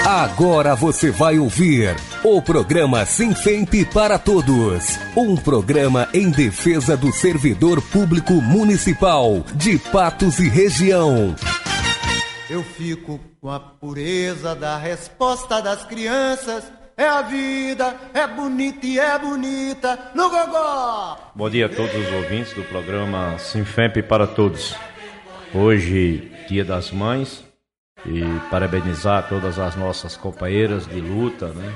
Agora você vai ouvir o programa Sinfemp para Todos. Um programa em defesa do servidor público municipal de Patos e região. Eu fico com a pureza da resposta das crianças. É a vida, é bonita e é bonita no gogó. Bom dia a todos os ouvintes do programa Sinfemp para Todos. Hoje, Dia das Mães, e parabenizar todas as nossas companheiras de luta, né,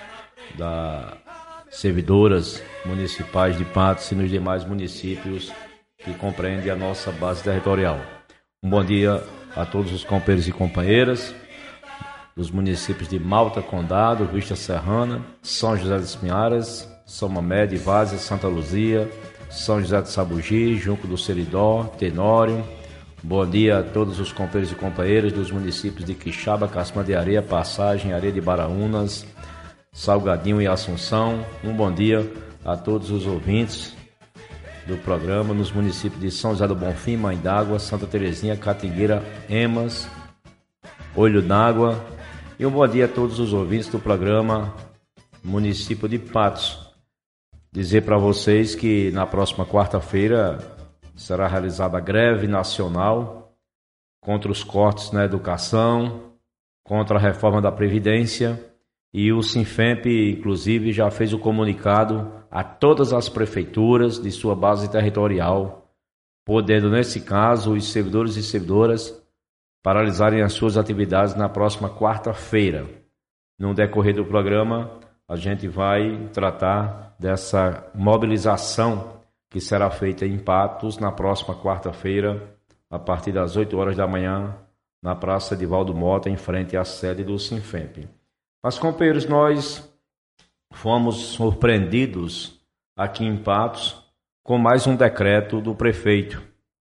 das servidoras municipais de Patos e nos demais municípios que compreendem a nossa base territorial. Um bom dia a todos os companheiros e companheiras dos municípios de Malta, Condado, Vista Serrana, São José dos Pinharas, São Mamede, Várzea, Santa Luzia, São José de Sabugi, Junco do Seridó, Tenório. Bom dia a todos os companheiros e companheiras dos municípios de Quixaba, Cascã de Areia, Passagem, Areia de Baraúnas, Salgadinho e Assunção. Um bom dia a todos os ouvintes do programa nos municípios de São José do Bonfim, Mãe d'Água, Santa Terezinha, Catingueira, Emas, Olho d'Água. E um bom dia a todos os ouvintes do programa Município de Patos. Dizer para vocês que na próxima quarta-feira será realizada a greve nacional contra os cortes na educação, contra a reforma da Previdência, e o Sinfemp, inclusive, já fez o comunicado a todas as prefeituras de sua base territorial, podendo, nesse caso, os servidores e servidoras paralisarem as suas atividades na próxima quarta-feira. No decorrer do programa, a gente vai tratar dessa mobilização que será feita em Patos na próxima quarta-feira, a partir das 8 horas da manhã, na Praça Edivaldo Mota, em frente à sede do Sinfemp. Mas, companheiros, nós fomos surpreendidos aqui em Patos com mais um decreto do prefeito,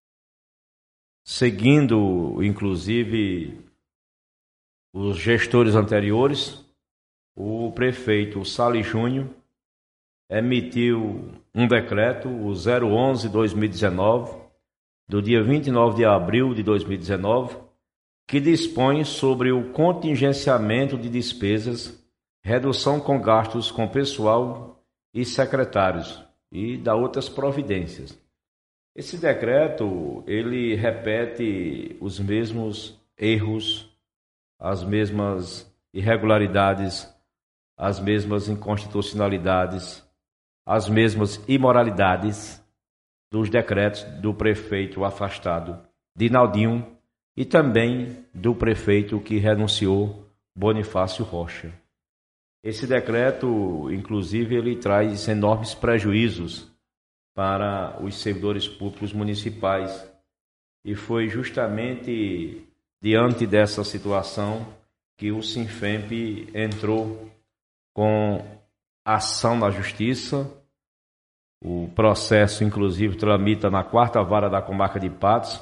seguindo, inclusive, os gestores anteriores. O prefeito Sali Júnior emitiu um decreto, o 011-2019, do dia 29 de abril de 2019, que dispõe sobre o contingenciamento de despesas, redução com gastos com pessoal e secretários e dá outras providências. Esse decreto, ele repete os mesmos erros, as mesmas irregularidades, as mesmas inconstitucionalidades, as mesmas imoralidades dos decretos do prefeito afastado Dinaldinho e também do prefeito que renunciou, Bonifácio Rocha. Esse decreto, inclusive, ele traz enormes prejuízos para os servidores públicos municipais, e foi justamente diante dessa situação que o Sinfemp entrou com ação na Justiça. O processo, inclusive, tramita na 4ª Vara da Comarca de Patos,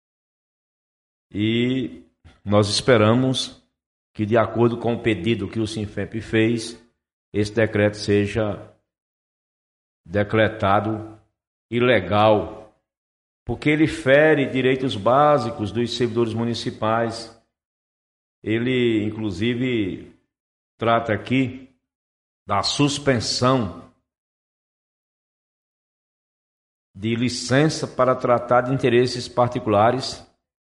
e nós esperamos que, de acordo com o pedido que o Sinfemp fez, esse decreto seja decretado ilegal, porque ele fere direitos básicos dos servidores municipais. Ele, inclusive, trata aqui da suspensão de licença para tratar de interesses particulares,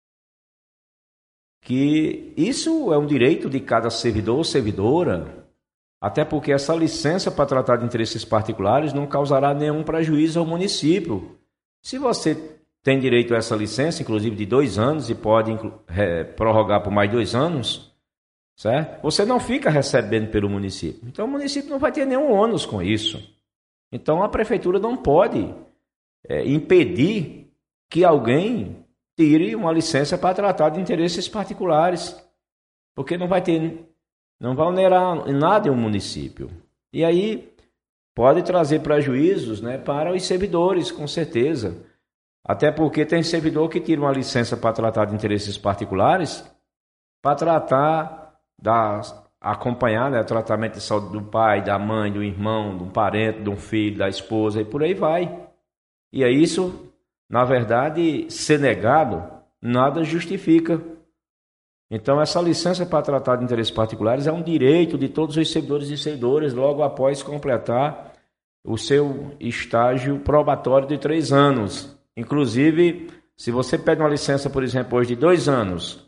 que isso é um direito de cada servidor ou servidora, até porque essa licença para tratar de interesses particulares não causará nenhum prejuízo ao município. Se você tem direito a essa licença, inclusive de 2 anos, e pode prorrogar por mais 2 anos, certo? Você não fica recebendo pelo município. Então o município não vai ter nenhum ônus com isso. Então a prefeitura não pode impedir que alguém tire uma licença para tratar de interesses particulares, porque não vai onerar em nada o município. E aí pode trazer prejuízos, né, para os servidores, com certeza. Até porque tem servidor que tira uma licença para tratar de interesses particulares, para tratar acompanhar, né, o tratamento de saúde do pai, da mãe, do irmão, de um parente, de um filho, da esposa, e por aí vai. E é isso, na verdade, ser negado, nada justifica. Então, essa licença para tratar de interesses particulares é um direito de todos os servidores e servidoras logo após completar o seu estágio probatório de 3 anos. Inclusive, se você pede uma licença, por exemplo, hoje de 2 anos,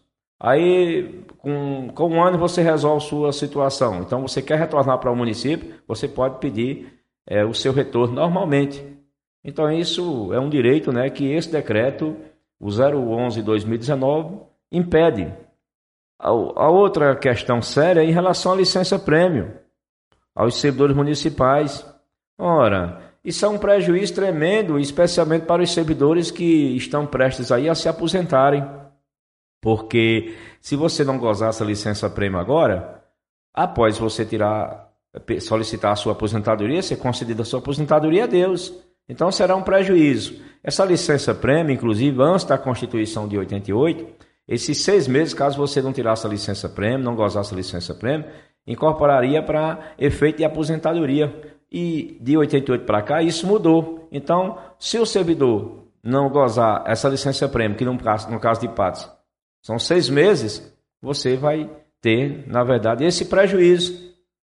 aí com 1 ano você resolve sua situação. Então, você quer retornar para o município, você pode pedir o seu retorno normalmente. Então, isso é um direito, né, que esse decreto, o 011/2019, impede. A outra questão séria é em relação à licença-prêmio aos servidores municipais. Ora, isso é um prejuízo tremendo, especialmente para os servidores que estão prestes aí a se aposentarem. Porque se você não gozar essa licença-prêmio agora, após você solicitar a sua aposentadoria, ser concedida a sua aposentadoria a Deus. Então será um prejuízo. Essa licença-prêmio, inclusive, antes da Constituição de 88, esses 6 meses, caso você não tirasse a licença-prêmio, não gozasse a licença-prêmio, incorporaria para efeito de aposentadoria. E de 88 para cá, isso mudou. Então, se o servidor não gozar essa licença-prêmio, que no caso de Patos são 6 meses, você vai ter, na verdade, esse prejuízo.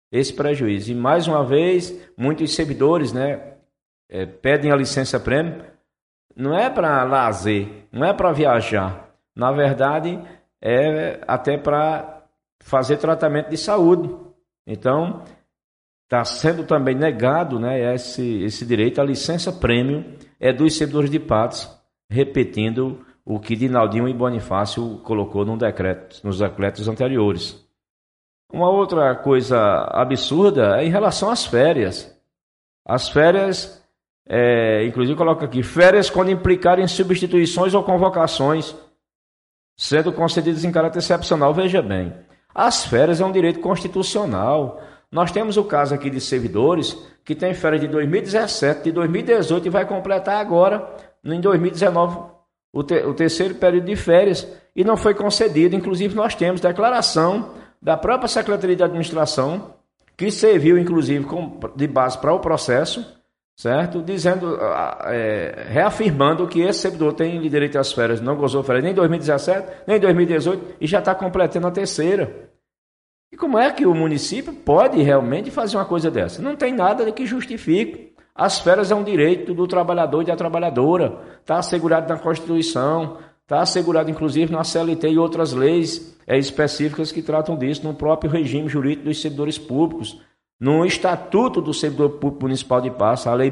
E, mais uma vez, muitos servidores, né, pedem a licença-prêmio, não é para lazer, não é para viajar. Na verdade, é até para fazer tratamento de saúde. Então, está sendo também negado, né, esse direito à licença-prêmio dos servidores de Patos, repetindo o que Dinaldinho e Bonifácio colocou nos decretos anteriores. Uma outra coisa absurda é em relação às férias. As férias, inclusive coloca aqui, férias quando implicarem substituições ou convocações, sendo concedidas em caráter excepcional. Veja bem, as férias é um direito constitucional. Nós temos o caso aqui de servidores que têm férias de 2017, de 2018 e vai completar agora, em 2019, o terceiro período de férias e não foi concedido. Inclusive, nós temos declaração da própria Secretaria de Administração, que serviu, inclusive, de base para o processo, certo? Dizendo, reafirmando que esse servidor tem direito às férias, não gozou férias nem em 2017, nem em 2018 e já está completando a terceira. E como é que o município pode realmente fazer uma coisa dessa? Não tem nada que justifique. As férias é um direito do trabalhador e da trabalhadora. Está assegurado na Constituição, está assegurado inclusive na CLT e outras leis específicas que tratam disso, no próprio regime jurídico dos servidores públicos, no Estatuto do Servidor Público Municipal de Patos, a Lei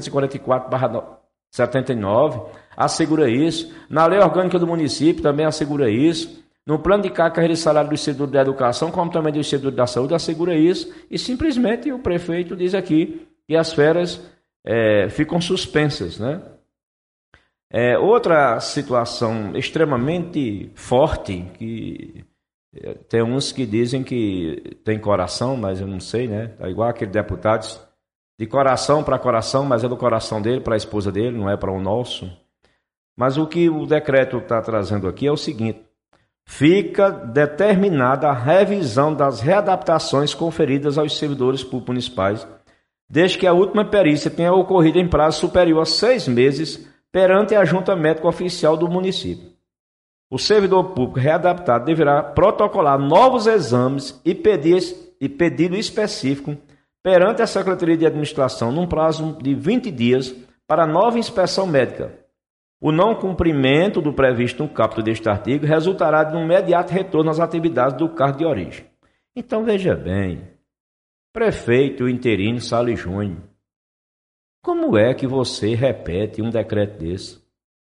1244/79 assegura isso. Na Lei Orgânica do Município também assegura isso. No plano de carreira e salário dos servidores da educação, como também dos servidores da saúde, assegura isso. E simplesmente o prefeito diz aqui que as férias ficam suspensas, né? Outra situação extremamente forte, que tem uns que dizem que tem coração, mas eu não sei, né? É igual aquele deputado de coração para coração, mas é do coração dele para a esposa dele, não é para o nosso. Mas o que o decreto está trazendo aqui é o seguinte: fica determinada a revisão das readaptações conferidas aos servidores públicos municipais, desde que a última perícia tenha ocorrido em prazo superior a 6 meses perante a junta médica oficial do município. O servidor público readaptado deverá protocolar novos exames e pedido específico perante a Secretaria de Administração num prazo de 20 dias para nova inspeção médica. O não cumprimento do previsto no caput deste artigo resultará de um imediato retorno às atividades do cargo de origem. Então, veja bem, prefeito interino Salles Júnior, como é que você repete um decreto desse?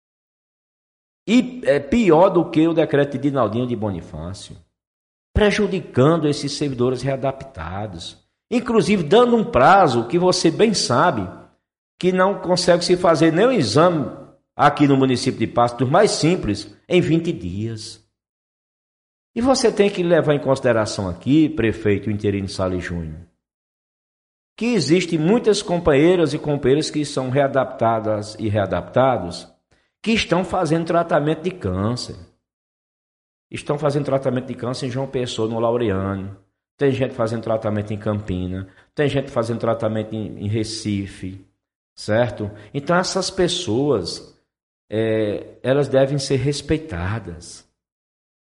E é pior do que o decreto de Dinaldinho de Bonifácio, prejudicando esses servidores readaptados, inclusive dando um prazo que você bem sabe que não consegue se fazer nem o exame aqui no município de Patos, dos mais simples, em 20 dias. E você tem que levar em consideração aqui, prefeito interino Salles Júnior, que existem muitas companheiras e companheiros que são readaptadas e readaptados que estão fazendo tratamento de câncer. Estão fazendo tratamento de câncer em João Pessoa, no Laureano. Tem gente fazendo tratamento em Campina. Tem gente fazendo tratamento em Recife. Certo? Então essas pessoas, elas devem ser respeitadas.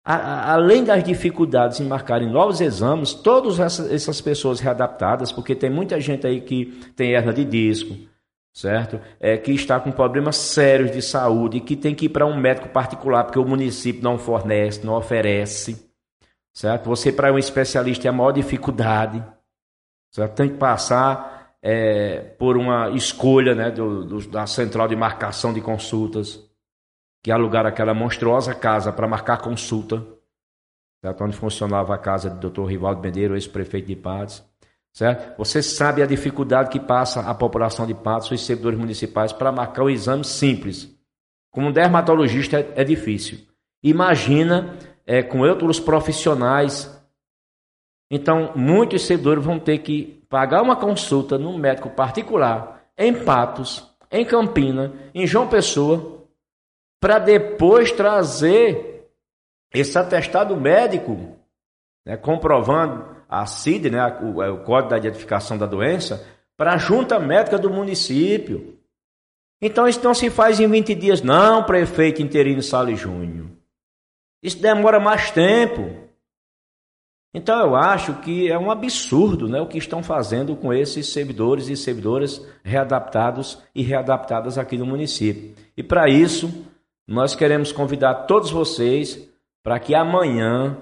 Além das dificuldades em marcarem novos exames, todas essas pessoas readaptadas, porque tem muita gente aí que tem hernia de disco, certo? Que está com problemas sérios de saúde, que tem que ir para um médico particular, porque o município não fornece, não oferece, certo? Você para um especialista é a maior dificuldade, certo? Tem que passar por uma escolha, né, da central de marcação de consultas, que alugaram aquela monstruosa casa para marcar consulta, certo? Onde funcionava a casa do Dr. Rivaldo Bendeiro, ex-prefeito de Patos, certo? Você sabe a dificuldade que passa a população de Patos, os servidores municipais, para marcar um exame simples. Como um dermatologista é difícil. Imagina com outros profissionais. Então, muitos servidores vão ter que pagar uma consulta num médico particular, em Patos, em Campina, em João Pessoa, para depois trazer esse atestado médico, né, comprovando a CID, né, o Código da Identificação da Doença, para a junta médica do município. Então isso não se faz em 20 dias, não, prefeito interino Salles Júnior. Isso demora mais tempo. Então eu acho que é um absurdo, né, o que estão fazendo com esses servidores e servidoras readaptados e readaptadas aqui no município. E para isso, nós queremos convidar todos vocês para que amanhã,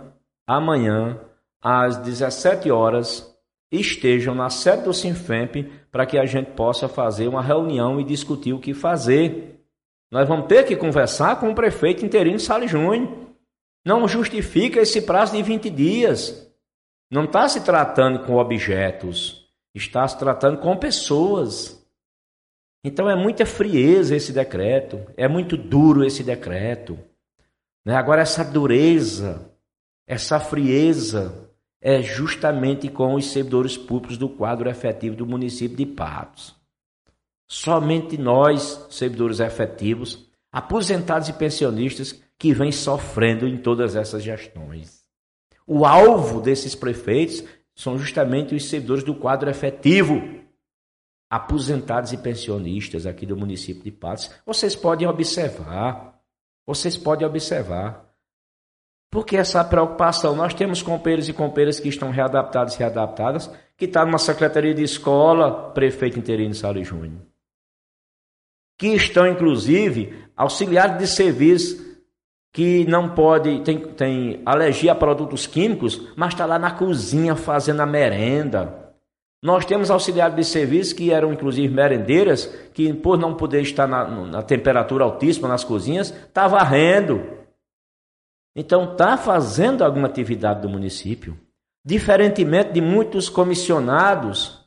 às 17 horas, estejam na sede do Sinfemp para que a gente possa fazer uma reunião e discutir o que fazer. Nós vamos ter que conversar com o prefeito interino Salles Júnior. Não justifica esse prazo de 20 dias. Não está se tratando com objetos, está se tratando com pessoas. Então é muita frieza esse decreto, é muito duro esse decreto. Agora essa dureza, essa frieza é justamente com os servidores públicos do quadro efetivo do município de Patos. Somente nós, servidores efetivos, aposentados e pensionistas, que vêm sofrendo em todas essas gestões. O alvo desses prefeitos são justamente os servidores do quadro efetivo, aposentados e pensionistas aqui do município de Patos. Vocês podem observar, porque essa preocupação, nós temos companheiros e companheiras que estão readaptados e readaptadas, que estão numa secretaria de escola, prefeito interino Salles Júnior, que estão, inclusive, auxiliares de serviço, que não pode, tem alergia a produtos químicos, mas está lá na cozinha fazendo a merenda. Nós temos auxiliares de serviço que eram, inclusive, merendeiras, que por não poder estar na temperatura altíssima nas cozinhas, está varrendo. Então, está fazendo alguma atividade do município. Diferentemente de muitos comissionados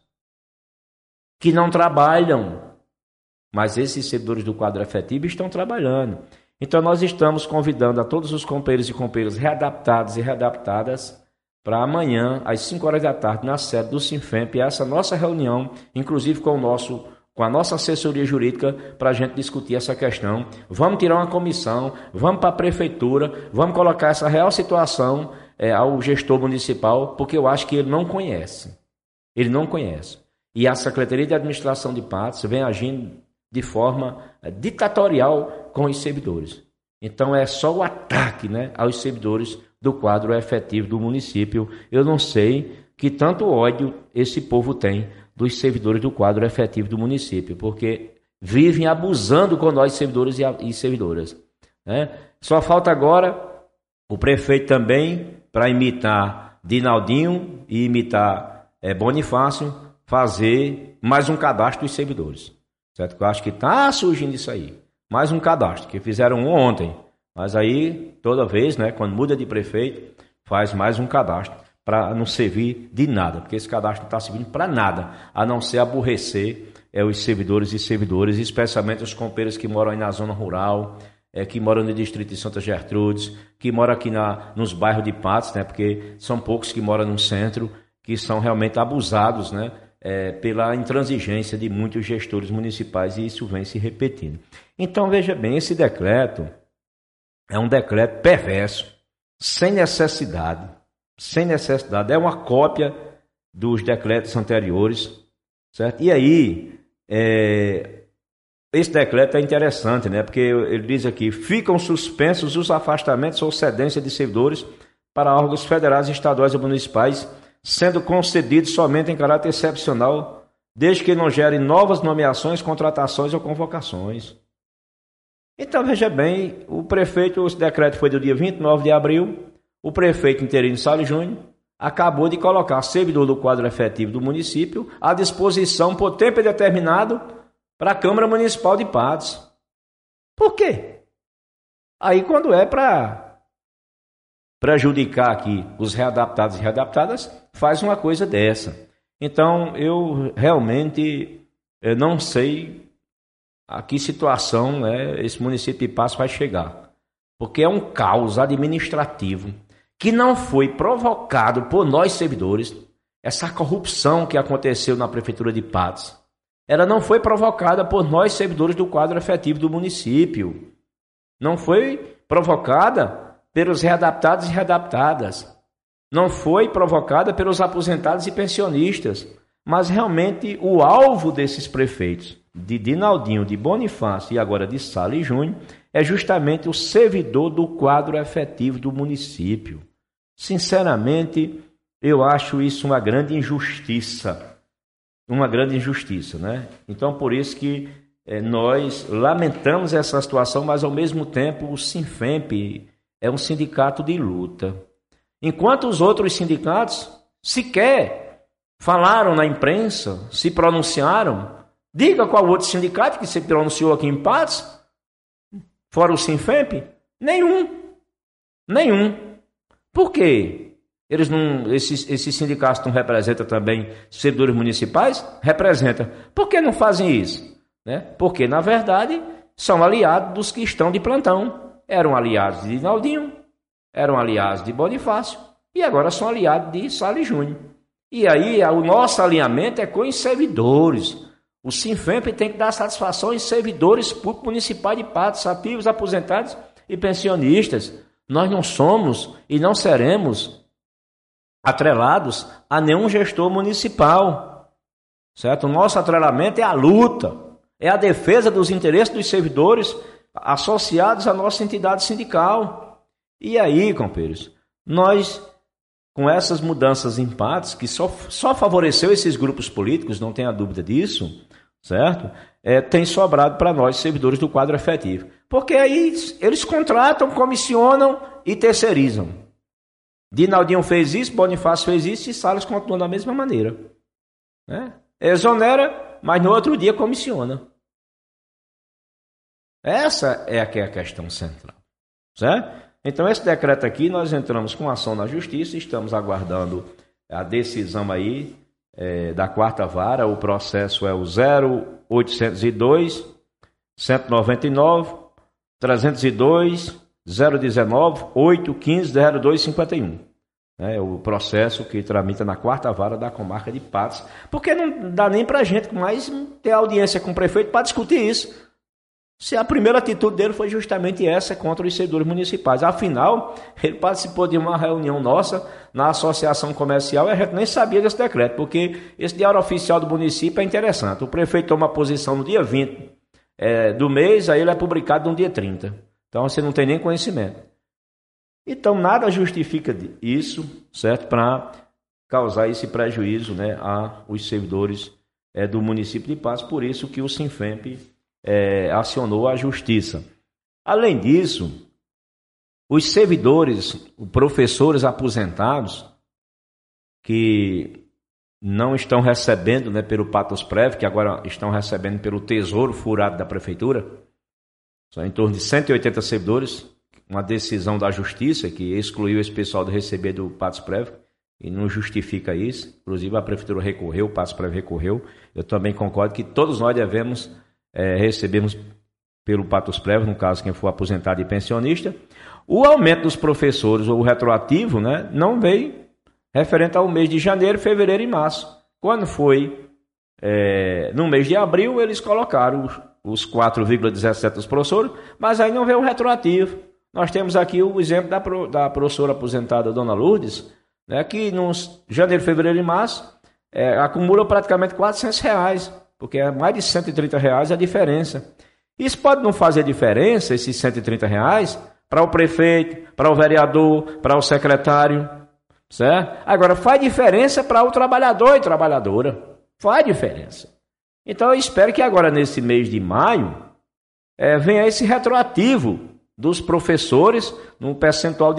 que não trabalham. Mas esses servidores do quadro efetivo estão trabalhando. Então, nós estamos convidando a todos os companheiros e companheiras readaptados e readaptadas para amanhã, às 5 horas da tarde, na sede do Sinfemp, essa nossa reunião, inclusive com a nossa assessoria jurídica, para a gente discutir essa questão. Vamos tirar uma comissão, vamos para a prefeitura, vamos colocar essa real situação ao gestor municipal, porque eu acho que ele não conhece. Ele não conhece. E a Secretaria de Administração de Patos vem agindo de forma ditatorial com os servidores. Então é só o ataque, né, aos servidores do quadro efetivo do município. Eu não sei que tanto ódio esse povo tem dos servidores do quadro efetivo do município, porque vivem abusando com nós, servidores e servidoras. Né? Só falta agora o prefeito também, para imitar Dinaldinho e imitar Bonifácio, fazer mais um cadastro dos servidores. Certo? Eu acho que está surgindo isso aí. Mais um cadastro, que fizeram ontem. Mas aí, toda vez, né, quando muda de prefeito, faz mais um cadastro para não servir de nada, porque esse cadastro não está servindo para nada, a não ser aborrecer os servidores e servidoras, especialmente os companheiros que moram aí na zona rural, que moram no distrito de Santa Gertrudes, que moram aqui nos bairros de Patos, né, porque são poucos que moram no centro, que são realmente abusados, né, pela intransigência de muitos gestores municipais, e isso vem se repetindo. Então, veja bem, esse decreto é um decreto perverso, sem necessidade, é uma cópia dos decretos anteriores, certo? E aí, esse decreto é interessante, né? Porque ele diz aqui, ficam suspensos os afastamentos ou cedência de servidores para órgãos federais, estaduais e municipais, sendo concedidos somente em caráter excepcional, desde que não gerem novas nomeações, contratações ou convocações. Então, veja bem, o prefeito, esse decreto foi do dia 29 de abril, o prefeito interino Salles Júnior acabou de colocar servidor do quadro efetivo do município à disposição por tempo determinado para a Câmara Municipal de Patos. Por quê? Aí, quando é para prejudicar aqui os readaptados e readaptadas, faz uma coisa dessa. Então, eu realmente não sei a que situação, né, esse município de Patos vai chegar. Porque é um caos administrativo que não foi provocado por nós servidores. Essa corrupção que aconteceu na Prefeitura de Patos, ela não foi provocada por nós servidores do quadro efetivo do município. Não foi provocada pelos readaptados e readaptadas. Não foi provocada pelos aposentados e pensionistas. Mas realmente o alvo desses prefeitos, de Dinaldinho, de Bonifácio e agora de Salles Júnior, é justamente o servidor do quadro efetivo do município. Sinceramente, eu acho isso uma grande injustiça. Uma grande injustiça, né? Então, por isso que nós lamentamos essa situação, mas ao mesmo tempo o Sinfemp é um sindicato de luta. Enquanto os outros sindicatos sequer falaram na imprensa, se pronunciaram, diga qual outro sindicato que se pronunciou aqui em Patos, fora o Sinfemp? Nenhum. Por quê? Esses sindicatos não representam também servidores municipais? Representam. Por que não fazem isso? Né? Porque, na verdade, são aliados dos que estão de plantão. Eram aliados de Dinaldinho, eram aliados de Bonifácio e agora são aliados de Salles Júnior. E aí o nosso alinhamento é com os servidores. O Sinfemp tem que dar satisfação aos servidores públicos municipais de Patos, ativos, aposentados e pensionistas. Nós não somos e não seremos atrelados a nenhum gestor municipal, certo? O nosso atrelamento é a luta, é a defesa dos interesses dos servidores associados à nossa entidade sindical. E aí, companheiros, nós, com essas mudanças em Patos, que só favoreceu esses grupos políticos, não tenha dúvida disso, certo? Tem sobrado para nós, servidores do quadro efetivo. Porque aí eles contratam, comissionam e terceirizam. Dinaldinho fez isso, Bonifácio fez isso e Salles continua da mesma maneira. Né? Exonera, mas no outro dia comissiona. Essa é a questão central. Certo? Então, esse decreto aqui, nós entramos com ação na Justiça, estamos aguardando a decisão aí da quarta vara. O processo é o 0802 199 302 019 815 0251. É o processo que tramita na quarta vara da comarca de Patos. Porque não dá nem para a gente mais ter audiência com o prefeito para discutir isso. Se a primeira atitude dele foi justamente essa contra os servidores municipais. Afinal, ele participou de uma reunião nossa na associação comercial e a gente nem sabia desse decreto, porque esse diário oficial do município é interessante. O prefeito toma posição no dia 20 do mês, aí ele é publicado no dia 30. Então você não tem nem conhecimento. Então nada justifica isso, certo? Para causar esse prejuízo, né, aos servidores do município de Patos. Por isso que o Sinfemp acionou a justiça. Além disso, os servidores, os professores aposentados que não estão recebendo, né, pelo Patosprev, que agora estão recebendo pelo Tesouro Furado da Prefeitura, são em torno de 180 servidores, uma decisão da Justiça que excluiu esse pessoal de receber do Patosprev e não justifica isso. Inclusive a Prefeitura recorreu, o Patosprev recorreu. Eu também concordo que todos nós devemos recebermos pelo Patosprev, no caso quem for aposentado e pensionista. O aumento dos professores, ou o retroativo, né, não veio referente ao mês de janeiro, fevereiro e março. Quando foi no mês de abril, eles colocaram os 4,17 dos professores, mas aí não veio o retroativo. Nós temos aqui o exemplo da professora aposentada Dona Lourdes, né, que nos janeiro, fevereiro e março acumula praticamente R$400, porque é mais de R$130 a diferença. Isso pode não fazer diferença, esses R$130, para o prefeito, para o vereador, para o secretário, certo? Agora, faz diferença para o trabalhador e trabalhadora. Faz diferença. Então, eu espero que agora, nesse mês de maio, venha esse retroativo dos professores, num percentual de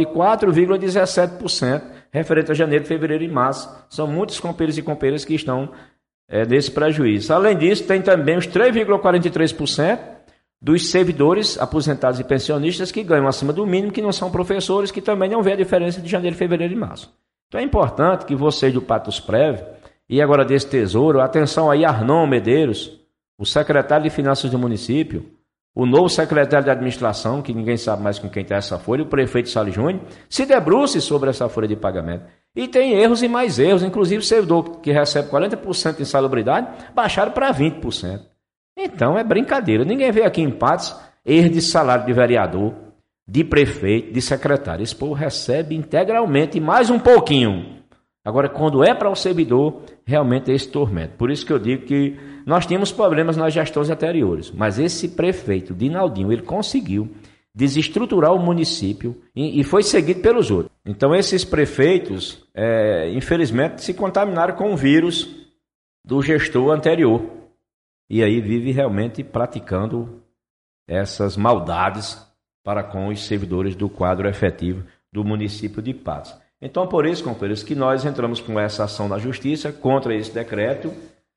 4,17%, referente a janeiro, fevereiro e março. São muitos companheiros e companheiras que estão nesse prejuízo. Além disso, tem também os 3,43% dos servidores aposentados e pensionistas que ganham acima do mínimo, que não são professores, que também não vê a diferença de janeiro, fevereiro e março. Então é importante que vocês do Patusprev e agora desse Tesouro, atenção aí, Arnon Medeiros, o secretário de Finanças do município, o novo secretário de Administração, que ninguém sabe mais com quem está essa folha, o prefeito Salles Júnior, se debruce sobre essa folha de pagamento. E tem erros e mais erros, inclusive o servidor que recebe 40% de insalubridade, baixaram para 20%. Então é brincadeira, ninguém vê aqui em Patos erro de salário de vereador, de prefeito, de secretário. Esse povo recebe integralmente mais um pouquinho. Agora, quando é para o servidor, realmente é esse tormento. Por isso que eu digo que nós tínhamos problemas nas gestões anteriores, mas esse prefeito, Dinaldinho, ele conseguiu desestruturar o município e foi seguido pelos outros. Então, esses prefeitos, infelizmente, se contaminaram com o vírus do gestor anterior. E aí vive realmente praticando essas maldades para com os servidores do quadro efetivo do município de Patos. Então, por isso, companheiros, que nós entramos com essa ação na Justiça contra esse decreto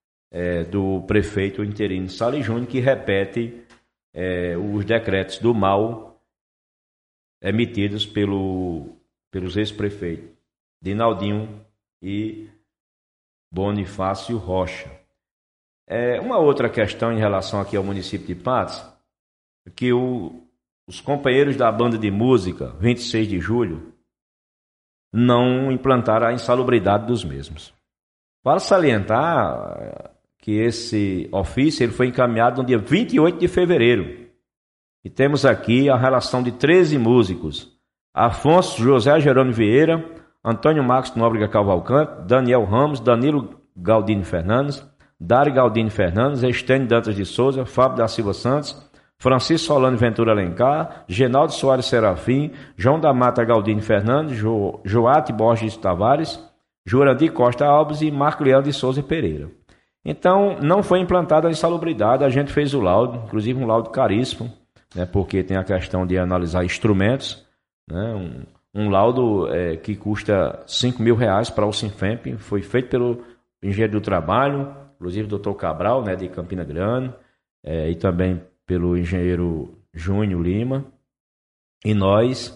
do prefeito interino Salles Júnior, que repete os decretos do mal emitidos pelos ex-prefeitos Dinaldinho e Bonifácio Rocha. Uma outra questão em relação aqui ao município de Patos, que os companheiros da banda de música 26 de julho não implantaram a insalubridade dos mesmos. Para salientar que esse ofício ele foi encaminhado no dia 28 de fevereiro. E temos aqui a relação de 13 músicos: Afonso José Jerônimo Vieira, Antônio Marcos Nóbrega Cavalcante, Daniel Ramos, Danilo Galdino Fernandes, Dário Galdino Fernandes, Estênio Dantas de Souza, Fábio da Silva Santos, Francisco Solano Ventura Alencar, Genaldo Soares Serafim, João da Mata Galdino Fernandes, Joate Borges Tavares, Jurandir Costa Alves e Marco Leão de Souza Pereira. Então, não foi implantada a insalubridade, a gente fez o laudo, inclusive um laudo caríssimo, né, porque tem a questão de analisar instrumentos, né, um laudo que custa R$5.000 para o Sinfemp, foi feito pelo engenheiro do trabalho, inclusive o doutor Cabral, né, de Campina Grande, e também pelo engenheiro Júnior Lima, e nós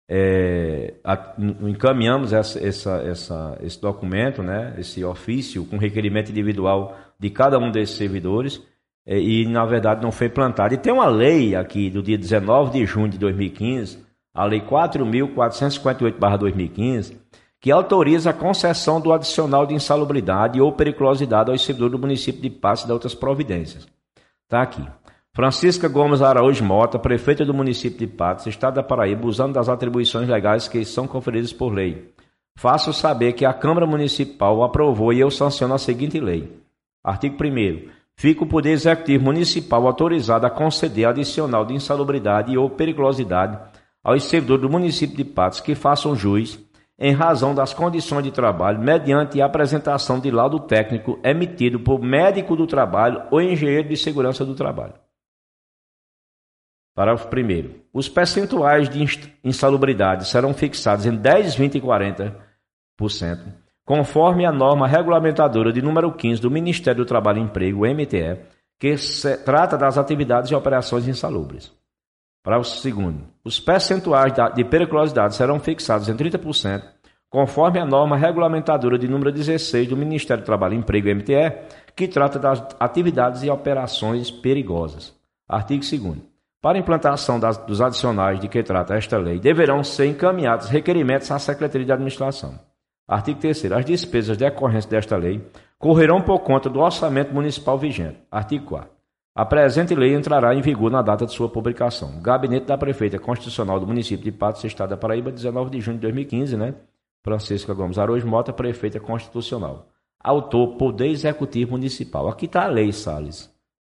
encaminhamos esse documento, né, esse ofício com requerimento individual de cada um desses servidores, e na verdade não foi implantado. E tem uma lei aqui do dia 19 de junho de 2015, a lei 4.458/2015, que autoriza a concessão do adicional de insalubridade ou periculosidade aos servidores do município de Patos e de outras providências. Está aqui. Francisca Gomes Araújo Mota, prefeita do município de Patos, Estado da Paraíba, usando das atribuições legais que são conferidas por lei. Faço saber que a Câmara Municipal aprovou e eu sanciono a seguinte lei. Artigo 1º. Fica o Poder Executivo Municipal autorizado a conceder adicional de insalubridade ou periculosidade aos servidores do município de Patos que façam jus em razão das condições de trabalho, mediante a apresentação de laudo técnico emitido por médico do trabalho ou engenheiro de segurança do trabalho. Parágrafo 1º. Os percentuais de insalubridade serão fixados em 10%, 20% e 40%, conforme a norma regulamentadora de número 15 do Ministério do Trabalho e Emprego, o MTE, que trata das atividades e operações insalubres. Parágrafo 2º. Os percentuais de periculosidade serão fixados em 30%, conforme a norma regulamentadora de número 16 do Ministério do Trabalho e Emprego, MTE, que trata das atividades e operações perigosas. Artigo 2º. Para a implantação dos adicionais de que trata esta lei, deverão ser encaminhados requerimentos à Secretaria de Administração. Artigo 3º. As despesas decorrentes desta lei correrão por conta do orçamento municipal vigente. Artigo 4º. A presente lei entrará em vigor na data de sua publicação. Gabinete da Prefeita Constitucional do município de Patos, Estado da Paraíba, 19 de junho de 2015, né? Francisca Gomes Araújo Mota, Prefeita Constitucional. Autor, Poder Executivo Municipal. Aqui está a lei, Salles.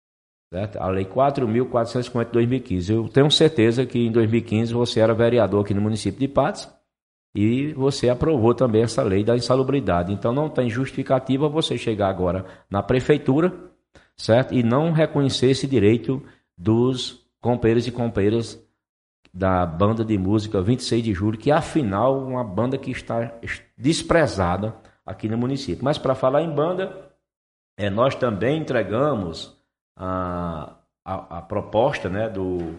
certo? A Lei 4.450 de 2015. Eu tenho certeza que em 2015 você era vereador aqui no município de Patos e você aprovou também essa lei da insalubridade. Então não tem justificativa você chegar agora na prefeitura, certo? E não reconhecer esse direito dos companheiros e companheiras da banda de música 26 de Julho, que afinal é uma banda que está desprezada aqui no município. Mas para falar em banda, nós também entregamos a proposta, né,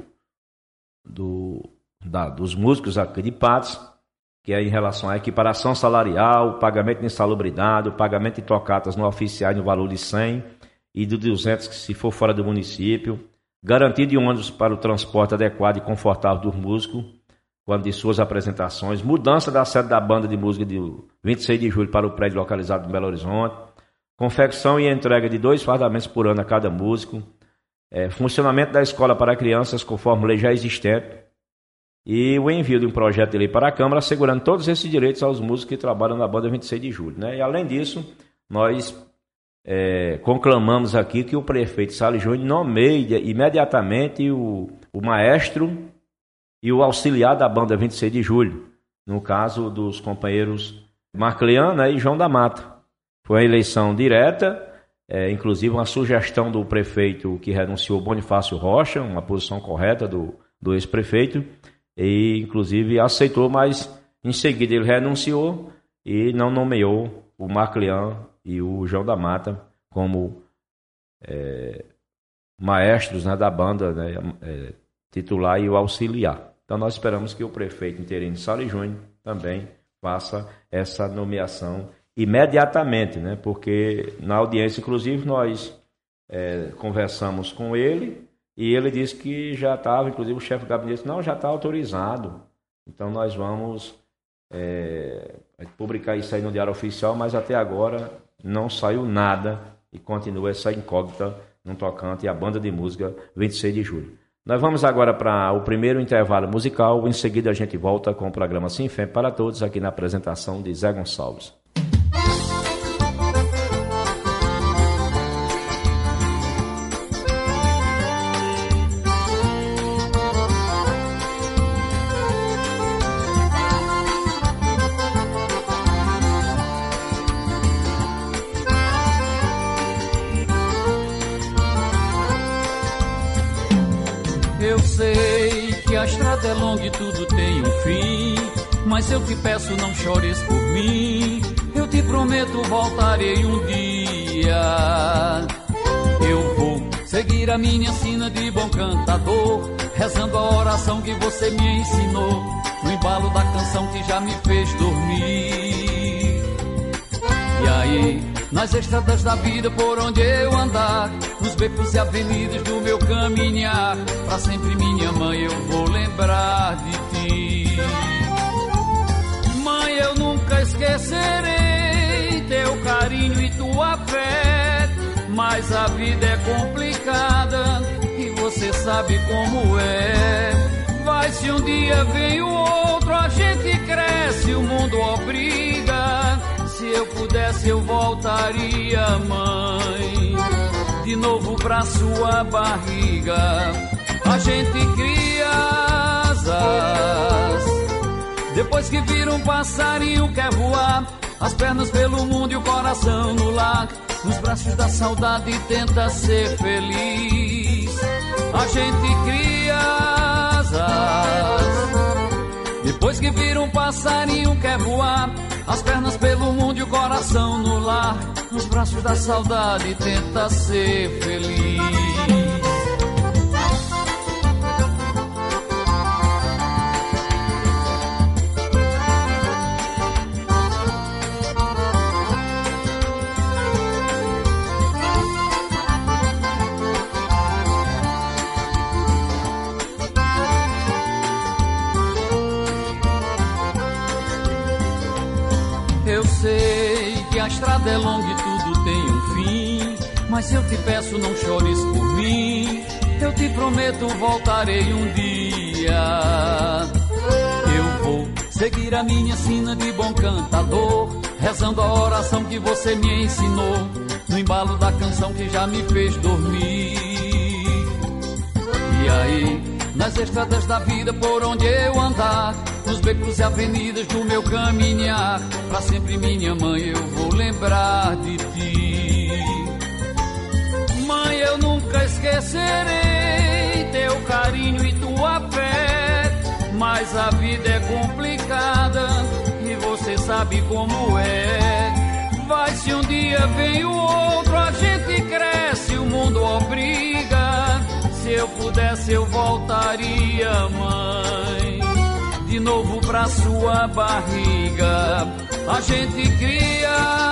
dos músicos aqui de Patos, que é em relação à equiparação salarial, o pagamento de insalubridade, o pagamento de tocatas no oficiais no valor de 100 e de 200 se for fora do município, garantia de ônibus para o transporte adequado e confortável dos músicos quando de suas apresentações, mudança da sede da banda de música de 26 de julho para o prédio localizado em Belo Horizonte, confecção e entrega de 2 fardamentos por ano a cada músico, funcionamento da escola para crianças conforme lei já existente e o envio de um projeto de lei para a Câmara assegurando todos esses direitos aos músicos que trabalham na banda 26 de julho. Né? E além disso, nós conclamamos aqui que o prefeito Salles Júnior nomeie imediatamente o maestro e o auxiliar da banda 26 de julho, no caso dos companheiros Marclean, né, e João da Mata. Foi uma eleição direta, inclusive uma sugestão do prefeito que renunciou, Bonifácio Rocha, uma posição correta do ex-prefeito, e inclusive aceitou, mas em seguida ele renunciou e não nomeou o Marclean e o João da Mata como maestros, né, da banda, né, titular e o auxiliar. Então nós esperamos que o prefeito interino Salles Júnior também faça essa nomeação imediatamente, né, porque na audiência, inclusive, nós conversamos com ele e ele disse que já estava, inclusive o chefe do gabinete, não, já está autorizado. Então nós vamos publicar isso aí no Diário Oficial, mas até agora não saiu nada e continua essa incógnita no tocante à banda de música 26 de julho. Nós vamos agora para o primeiro intervalo musical, em seguida a gente volta com o programa Sem Fé para Todos, aqui na apresentação de Zé Gonçalves. Eu sei que a estrada é longa e tudo tem um fim, mas eu te peço, não chores por mim. Eu te prometo, voltarei um dia. Eu vou seguir a minha sina de bom cantador, rezando a oração que você me ensinou, no embalo da canção que já me fez dormir. E aí, nas estradas da vida por onde eu andar, nos becos e avenidas do meu caminhar, pra sempre, minha mãe, eu vou lembrar de ti. Mãe, eu nunca esquecerei teu carinho e tua fé, mas a vida é complicada e você sabe como é. Vai, se um dia vem o outro, a gente cresce, o mundo obriga. Se eu pudesse eu voltaria, mãe, de novo pra sua barriga. A gente cria asas, depois que vira um passarinho quer voar, as pernas pelo mundo e o coração no lar, nos braços da saudade tenta ser feliz. A gente cria asas, depois que vira um passarinho quer voar, as pernas pelo mundo e o coração no lar, nos braços da saudade tenta ser feliz. Eu sei que a estrada é longa e tudo tem um fim, mas eu te peço, não chores por mim. Eu te prometo, voltarei um dia. Eu vou seguir a minha sina de bom cantador, rezando a oração que você me ensinou, no embalo da canção que já me fez dormir. E aí, nas estradas da vida por onde eu andar, nos becos e avenidas do meu caminhar, pra sempre, minha mãe, eu vou lembrar de ti. Mãe, eu nunca esquecerei teu carinho e tua fé, mas a vida é complicada e você sabe como é. Vai, se um dia vem o outro, a gente cresce, o mundo obriga. Se eu pudesse eu voltaria, mãe, de novo pra sua barriga. A gente cria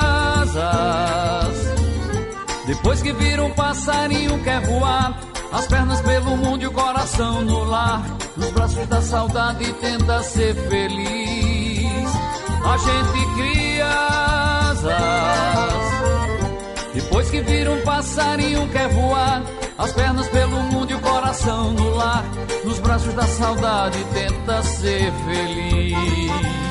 asas depois que vira um passarinho quer voar, as pernas pelo mundo e o coração no lar, nos braços da saudade tenta ser feliz. A gente cria asas depois que vira um passarinho quer voar, as pernas pelo mundo e o coração no lar, nos braços da saudade tenta ser feliz.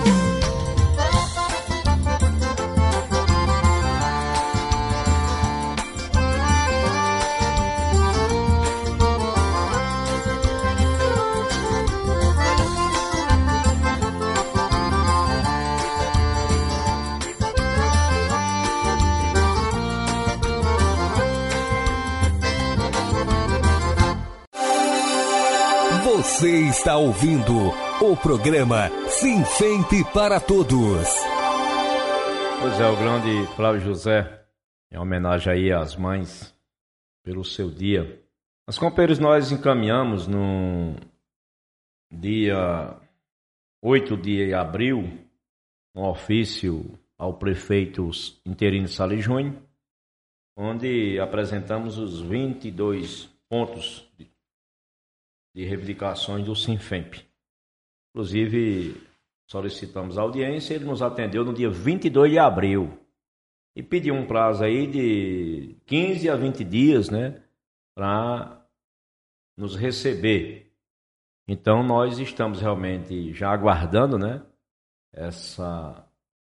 Você está ouvindo o programa Sinfemp para Todos. Pois é, o grande Flávio José, em homenagem aí às mães pelo seu dia. Mas, companheiros, nós encaminhamos no dia 8 de abril um ofício ao prefeito interino Salles Júnior, onde apresentamos os 22 pontos de reivindicações do Sinfemp. Inclusive, solicitamos a audiência, ele nos atendeu no dia 22 de abril e pediu um prazo aí de 15 a 20 dias, né, para nos receber. Então, nós estamos realmente já aguardando, né, essa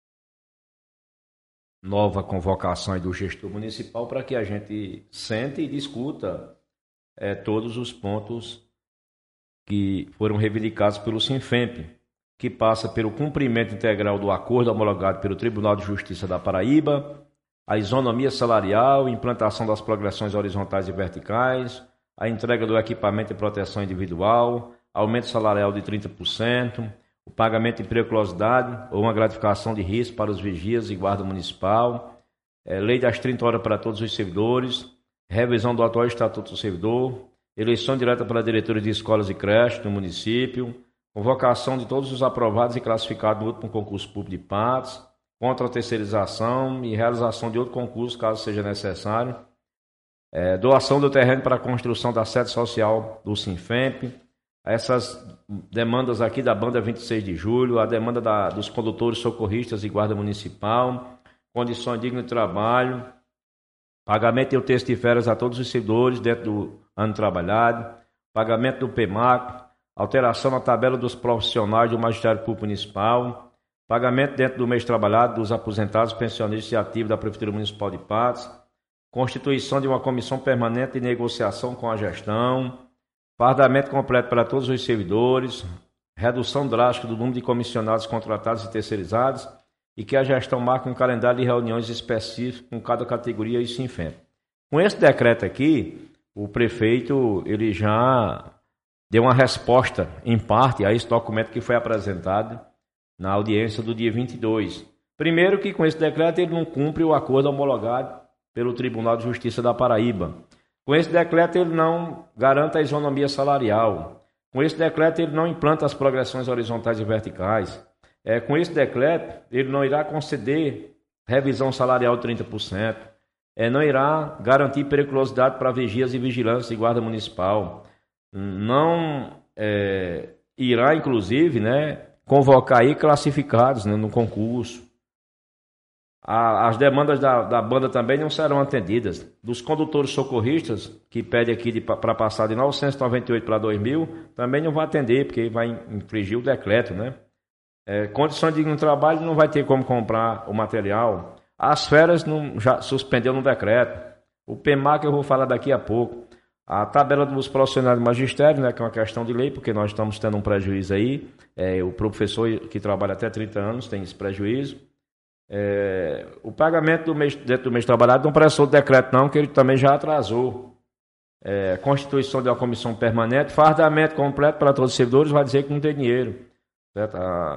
nova convocação aí do gestor municipal para que a gente sente e discuta todos os pontos que foram reivindicados pelo Sinfemp, que passa pelo cumprimento integral do acordo homologado pelo Tribunal de Justiça da Paraíba, a isonomia salarial, implantação das progressões horizontais e verticais, a entrega do equipamento de proteção individual, aumento salarial de 30%, o pagamento de periculosidade ou uma gratificação de risco para os vigias e guarda municipal, lei das 30 horas para todos os servidores, revisão do atual Estatuto do Servidor, eleição direta para diretores de escolas e creches no município, convocação de todos os aprovados e classificados no último concurso público de Patos, contra a terceirização e realização de outro concurso, caso seja necessário, doação do terreno para a construção da sede social do Sinfemp, essas demandas aqui da banda 26 de julho, a demanda dos condutores socorristas e guarda municipal, condições dignas de trabalho, pagamento do texto de férias a todos os servidores dentro do ano trabalhado, pagamento do PEMAC, alteração na tabela dos profissionais do Magistério Público Municipal, pagamento dentro do mês trabalhado dos aposentados, pensionistas e ativos da Prefeitura Municipal de Patos, constituição de uma comissão permanente de negociação com a gestão, fardamento completo para todos os servidores, redução drástica do número de comissionados contratados e terceirizados e que a gestão marque um calendário de reuniões específico com cada categoria e Sinfemp. Com esse decreto aqui, o prefeito ele já deu uma resposta, em parte, a esse documento que foi apresentado na audiência do dia 22. Primeiro que com esse decreto ele não cumpre o acordo homologado pelo Tribunal de Justiça da Paraíba. Com esse decreto ele não garante a isonomia salarial. Com esse decreto ele não implanta as progressões horizontais e verticais. Com esse decreto ele não irá conceder revisão salarial de 30%. Não irá garantir periculosidade para vigias e vigilância e guarda municipal. Não irá, inclusive, convocar aí classificados no concurso. As demandas da banda também não serão atendidas. Dos condutores socorristas, que pede aqui para passar de 998 para 2.000, também não vai atender, porque vai infringir o decreto, condições de trabalho, não vai ter como comprar o material. As férias já suspendeu no decreto. O PEMAC eu vou falar daqui a pouco. A tabela dos profissionais do magistério, né, que é uma questão de lei, porque nós estamos tendo um prejuízo aí. O professor que trabalha até 30 anos tem esse prejuízo. O pagamento dentro do mês trabalhado não parece outro decreto não, que ele também já atrasou. Constituição de uma comissão permanente, fardamento completo para todos os servidores, vai dizer que não tem dinheiro. Certo?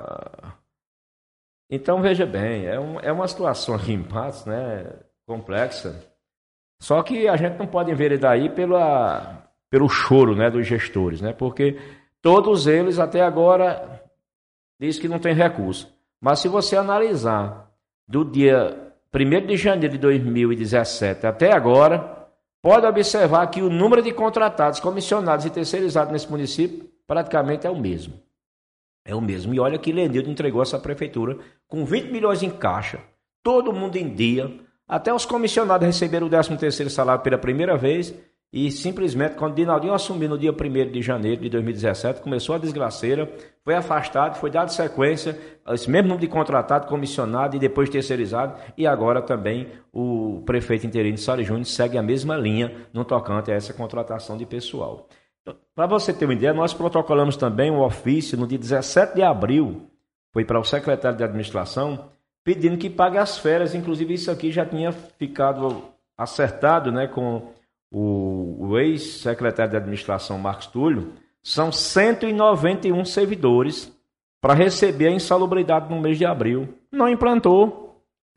Então, veja bem, é uma situação aqui em Patos, né, complexa. Só que a gente não pode enveredar aí pelo choro, né, dos gestores, né, porque todos eles até agora dizem que não tem recurso. Mas se você analisar do dia 1º de janeiro de 2017 até agora, pode observar que o número de contratados, comissionados e terceirizados nesse município praticamente é o mesmo. É o mesmo. E olha que Lenildo entregou essa prefeitura com 20 milhões em caixa, todo mundo em dia. Até os comissionados receberam o 13º salário pela primeira vez e simplesmente quando Dinaldinho assumiu no dia 1º de janeiro de 2017, começou a desgraceira, foi afastado, foi dado sequência, esse mesmo número de contratado, comissionado e depois terceirizado, e agora também o prefeito interino Sálio Júnior segue a mesma linha no tocante a essa contratação de pessoal. Para você ter uma ideia, nós protocolamos também um ofício no dia 17 de abril, foi para o secretário de administração, pedindo que pague as férias. Inclusive isso aqui já tinha ficado acertado, né, com o ex-secretário de administração Marcos Túlio. São 191 servidores para receber a insalubridade no mês de abril. Não implantou.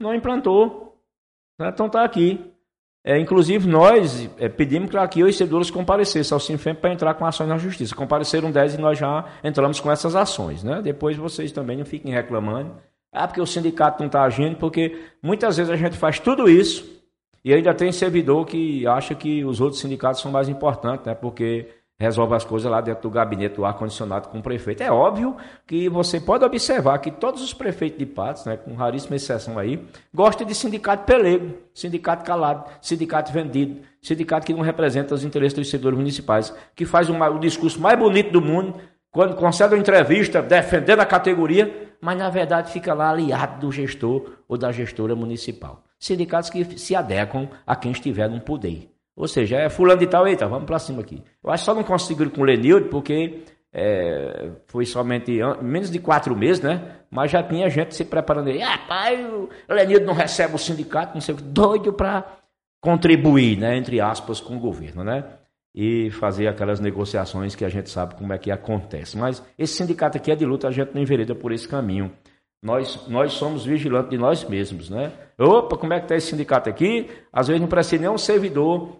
Então está aqui. Inclusive nós pedimos que aqui os servidores comparecessem ao Sinfemp para entrar com ações na justiça. Compareceram 10 e nós já entramos com essas ações, né? Depois vocês também não fiquem reclamando. Porque o sindicato não está agindo, porque muitas vezes a gente faz tudo isso e ainda tem servidor que acha que os outros sindicatos são mais importantes, né? Porque resolve as coisas lá dentro do gabinete do ar-condicionado com o prefeito. É óbvio que você pode observar que todos os prefeitos de Patos, né, com raríssima exceção aí, gostam de sindicato pelego, sindicato calado, sindicato vendido, sindicato que não representa os interesses dos servidores municipais, que faz o discurso mais bonito do mundo, quando concede uma entrevista defendendo a categoria, mas na verdade fica lá aliado do gestor ou da gestora municipal. Sindicatos que se adequam a quem estiver no poder. Ou seja, fulano de tal, eita, vamos para cima aqui. Eu acho que só não conseguiram com o Lenildo, porque foi somente menos de 4 meses, né? Mas já tinha gente se preparando aí. Pai, o Lenildo não recebe o sindicato, não sei o que, doido para contribuir, né, entre aspas, com o governo, né? E fazer aquelas negociações que a gente sabe como é que acontece. Mas esse sindicato aqui é de luta, a gente não envereda por esse caminho. Nós somos vigilantes de nós mesmos, né? Opa, como é que está esse sindicato aqui? Às vezes não precisa nem um servidor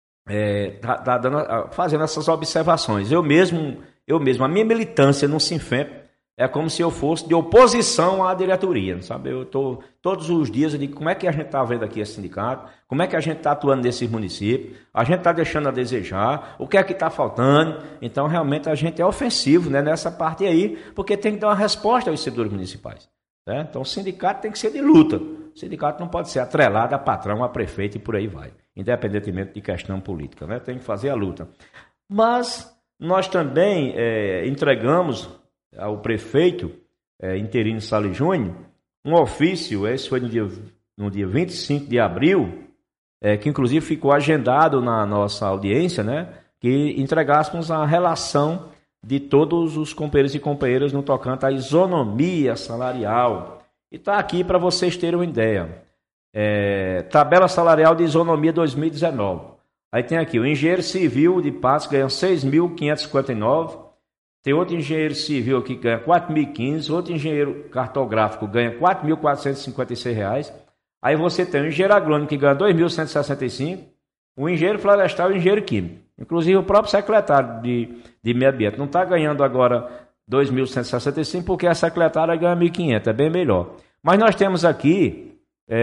fazendo essas observações. Eu mesmo, a minha militância no Sinfemp é como se eu fosse de oposição à diretoria, sabe? Eu estou todos os dias, eu digo, como é que a gente está vendo aqui esse sindicato? Como é que a gente está atuando nesses municípios? A gente está deixando a desejar? O que é que está faltando? Então, realmente, a gente é ofensivo, né, nessa parte aí, porque tem que dar uma resposta aos servidores municipais. Né? Então, o sindicato tem que ser de luta. O sindicato não pode ser atrelado a patrão, a prefeito e por aí vai, independentemente de questão política, né? Tem que fazer a luta. Mas nós também entregamos ao prefeito interino Sálio Júnior um ofício, esse foi no dia 25 de abril, que inclusive ficou agendado na nossa audiência, né, que entregássemos a relação de todos os companheiros e companheiras no tocante à isonomia salarial. E está aqui para vocês terem uma ideia. Tabela salarial de isonomia 2019. Aí tem aqui, o engenheiro civil de Patos ganha 6.559. Tem outro engenheiro civil aqui que ganha 4.015, outro engenheiro cartográfico ganha R$ 4.456. Aí você tem o engenheiro agrônomo que ganha 2.165, o engenheiro florestal e o engenheiro químico. Inclusive o próprio secretário de meio ambiente não está ganhando agora 2.165 porque a secretária ganha 1.500, é bem melhor. Mas nós temos aqui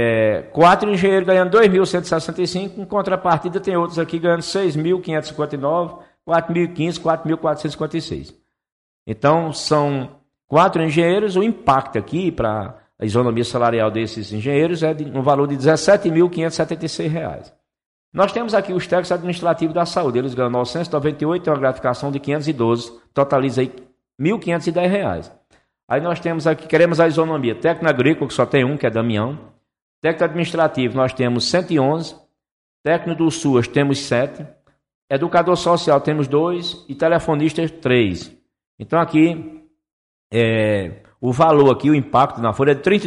4 engenheiros ganhando 2.165, em contrapartida tem outros aqui ganhando 6.559, 4.015, 4.456. Então, são 4 engenheiros, o impacto aqui para a isonomia salarial desses engenheiros é um valor de R$ 17.576. Nós temos aqui os técnicos administrativos da saúde, eles ganham 998, tem uma gratificação de 512, totaliza aí R$ 1.510. Aí nós temos aqui, queremos a isonomia, técnico agrícola, que só tem um, que é Damião. Técnico administrativo, nós temos 111, técnico do SUAS temos 7, Educador social temos 2 e telefonistas 3. Então aqui, o valor aqui, o impacto na folha é de R$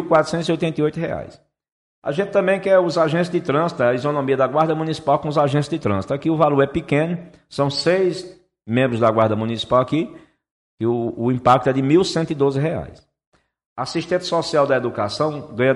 32.488. A gente também quer os agentes de trânsito, a isonomia da Guarda Municipal com os agentes de trânsito. Aqui o valor é pequeno, são 6 membros da Guarda Municipal aqui, e o impacto é de R$ 1.112. Assistente social da educação ganha R$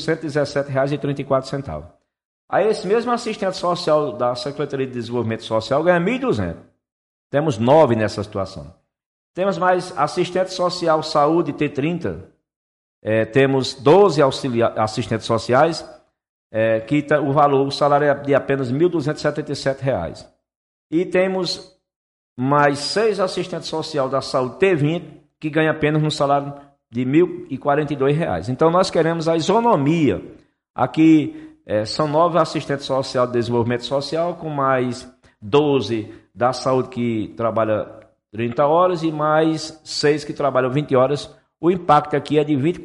2.117,34. Aí esse mesmo assistente social da Secretaria de Desenvolvimento Social ganha R$ 1.200. Temos 9 nessa situação. Temos mais assistente social saúde T30. Temos 12 assistentes sociais, que o salário é de apenas R$ 1.277. E temos mais 6 assistentes sociais da saúde T20, que ganha apenas um salário de R$ 1.042. Então nós queremos a isonomia. Aqui são 9 assistentes sociais de desenvolvimento social, com mais 12 da saúde que trabalha 30 horas e mais 6 que trabalham 20 horas. O impacto aqui é de R$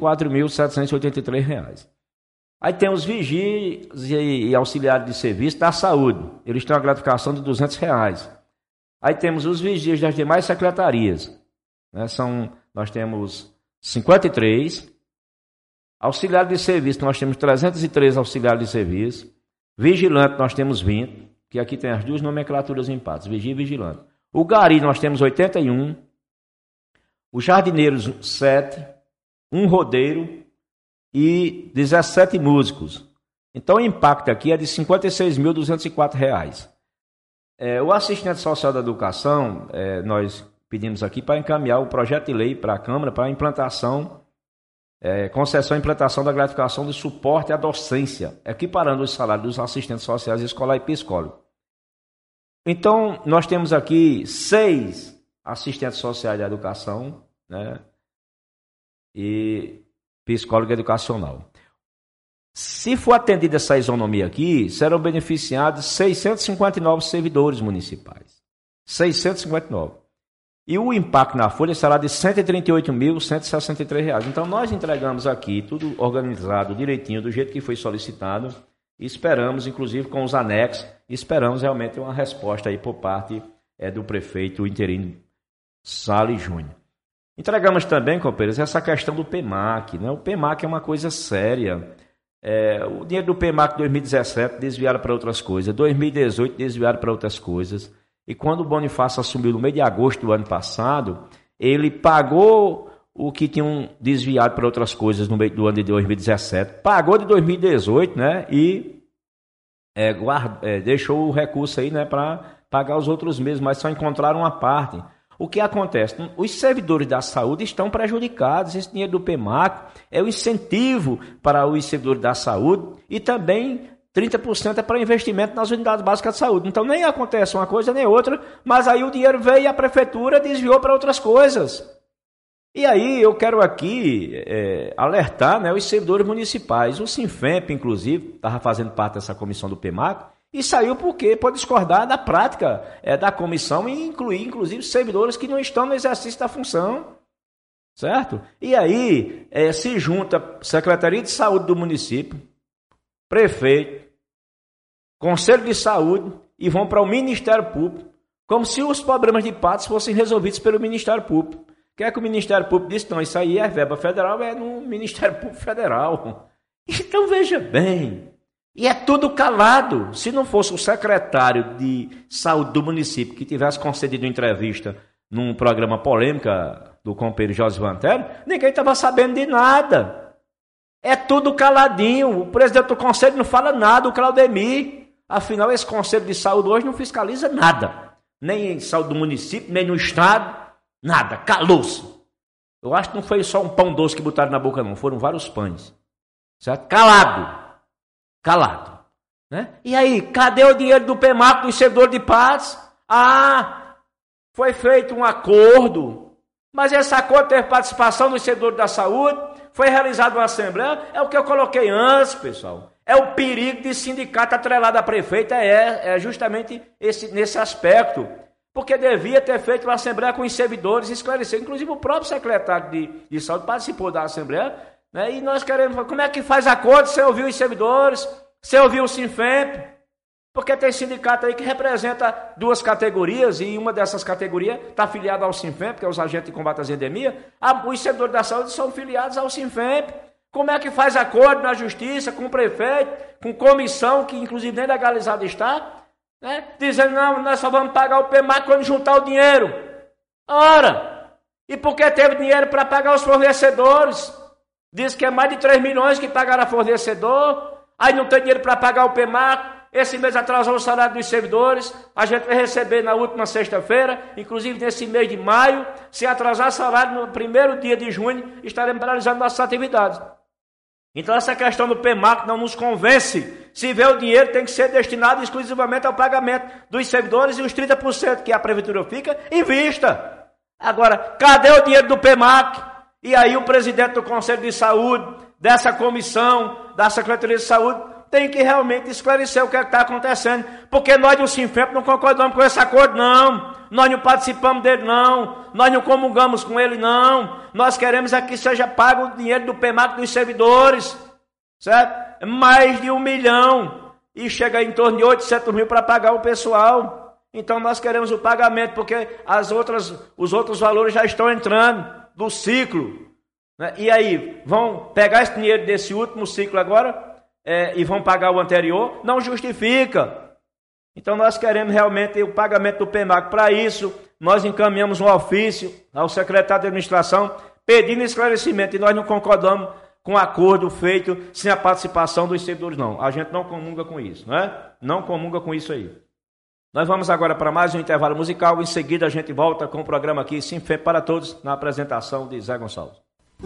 24.783. Aí tem os vigias e auxiliares de serviço da saúde. Eles têm uma gratificação de R$ 200. Aí temos os vigias das demais secretarias. Nós temos 53. Auxiliares de serviço, nós temos 303 auxiliares de serviço. Vigilante, nós temos 20, que aqui tem as 2 nomenclaturas em partes, vigia e vigilante. O gari, nós temos 81. Os jardineiros, 7, um rodeiro e 17 músicos. Então o impacto aqui é de R$ 56.204. O assistente social da educação, nós pedimos aqui para encaminhar o projeto de lei para a Câmara para a implantação, concessão e implantação da gratificação de suporte à docência, equiparando os salários dos assistentes sociais escolar e psicólogo. Então nós temos aqui 6 assistentes sociais da educação, e psicólogo educacional. Se for atendida essa isonomia aqui, serão beneficiados 659 servidores municipais. 659. E o impacto na folha será de R$ 138.163. Então nós entregamos aqui tudo organizado direitinho, do jeito que foi solicitado. E esperamos, inclusive com os anexos, esperamos realmente uma resposta aí por parte do prefeito interino Salles Júnior. Entregamos também, companheiros, essa questão do PEMAC. O PEMAC é uma coisa séria. O dinheiro do PEMAC 2017 desviaram para outras coisas, 2018 desviaram para outras coisas. E quando o Bonifácio assumiu no mês de agosto do ano passado, ele pagou o que tinham desviado para outras coisas no meio do ano de 2017, pagou de 2018, e deixou o recurso aí, para pagar os outros meses, mas só encontraram uma parte. O que acontece? Os servidores da saúde estão prejudicados. Esse dinheiro do PEMAC é o incentivo para os servidores da saúde e também 30% é para investimento nas unidades básicas de saúde. Então nem acontece uma coisa nem outra, mas aí o dinheiro veio e a prefeitura desviou para outras coisas. E aí eu quero aqui alertar os servidores municipais. O Sinfemp, inclusive, estava fazendo parte dessa comissão do PEMAC, e saiu porque pode discordar da prática da comissão e incluir, inclusive, servidores que não estão no exercício da função, certo? E aí se junta Secretaria de Saúde do município, prefeito, Conselho de Saúde e vão para o Ministério Público, como se os problemas de Patos fossem resolvidos pelo Ministério Público. O que é que o Ministério Público disse? Não, isso aí é verba federal, é no Ministério Público Federal. Então veja bem... E é tudo calado. Se não fosse o secretário de saúde do município que tivesse concedido entrevista num programa polêmica do companheiro José Vantelli, ninguém estava sabendo de nada. É tudo caladinho. O presidente do conselho não fala nada, o Claudemir. Afinal, esse conselho de saúde hoje não fiscaliza nada. Nem em saúde do município, nem no estado, nada. Calou-se. Eu acho que não foi só um pão doce que botaram na boca, não. Foram vários pães. Certo? Calado. E aí, cadê o dinheiro do PEMAC, do servidor de paz? Foi feito um acordo, mas esse acordo teve participação do servidor da saúde, foi realizada uma assembleia, é o que eu coloquei antes, pessoal. É o perigo de sindicato atrelado à prefeita, é justamente nesse aspecto, porque devia ter feito uma assembleia com os servidores, esclarecer, inclusive o próprio secretário de saúde participou da assembleia, e nós queremos, como é que faz acordo sem ouvir os servidores, sem ouvir o Sinfemp? Porque tem sindicato aí que representa 2 categorias e uma dessas categorias está afiliada ao Sinfemp, que é os agentes de combate às endemias. Os servidores da saúde são filiados ao Sinfemp. Como é que faz acordo na justiça com o prefeito, com comissão, que inclusive nem legalizada está, né? Dizendo, não, nós só vamos pagar o PEMAC quando juntar o dinheiro. Ora, e porque teve dinheiro para pagar os fornecedores? Diz que é mais de 3 milhões que pagaram a fornecedor, aí não tem dinheiro para pagar o PEMAC. Esse mês atrasou o salário dos servidores, a gente vai receber na última sexta-feira, inclusive nesse mês de maio. Se atrasar salário no primeiro dia de junho, estaremos paralisando nossas atividades. Então essa questão do PEMAC não nos convence. Se vê o dinheiro, tem que ser destinado exclusivamente ao pagamento dos servidores e os 30% que a prefeitura fica, invista. Agora, cadê o dinheiro do PEMAC? E aí o presidente do Conselho de Saúde, dessa comissão, da Secretaria de Saúde, tem que realmente esclarecer o que está acontecendo, porque nós do Sinfemp não concordamos com esse acordo, não. Nós não participamos dele, não. Nós não comungamos com ele, não. Nós queremos é que seja pago o dinheiro do PEMAC dos servidores, certo? Mais de 1 milhão, e chega em torno de 800 mil para pagar o pessoal. Então nós queremos o pagamento, porque os outros valores já estão entrando do ciclo, né? E aí, vão pegar esse dinheiro desse último ciclo agora, e vão pagar o anterior? Não justifica. Então nós queremos realmente o pagamento do PEMAC. Para isso, nós encaminhamos um ofício ao secretário de administração pedindo esclarecimento, e nós não concordamos com o acordo feito sem a participação dos servidores, não. A gente não comunga com isso, né? Não comunga com isso aí. Nós vamos agora para mais um intervalo musical. Em seguida a gente volta com o programa aqui Sinfemp para Todos, na apresentação de Zé Gonçalves.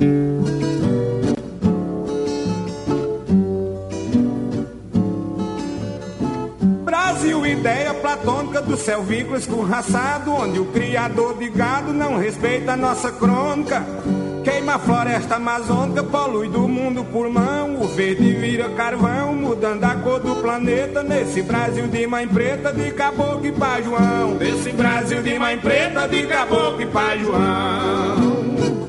Brasil, ideia platônica do céu vínculo escorraçado, onde o criador de gado não respeita a nossa crônica. Queima a floresta amazônica, polui do mundo por mão, o verde vira carvão, mudando a cor do planeta. Nesse Brasil de mãe preta, de caboclo e pá João. Nesse Brasil de mãe preta, de caboclo e pá João.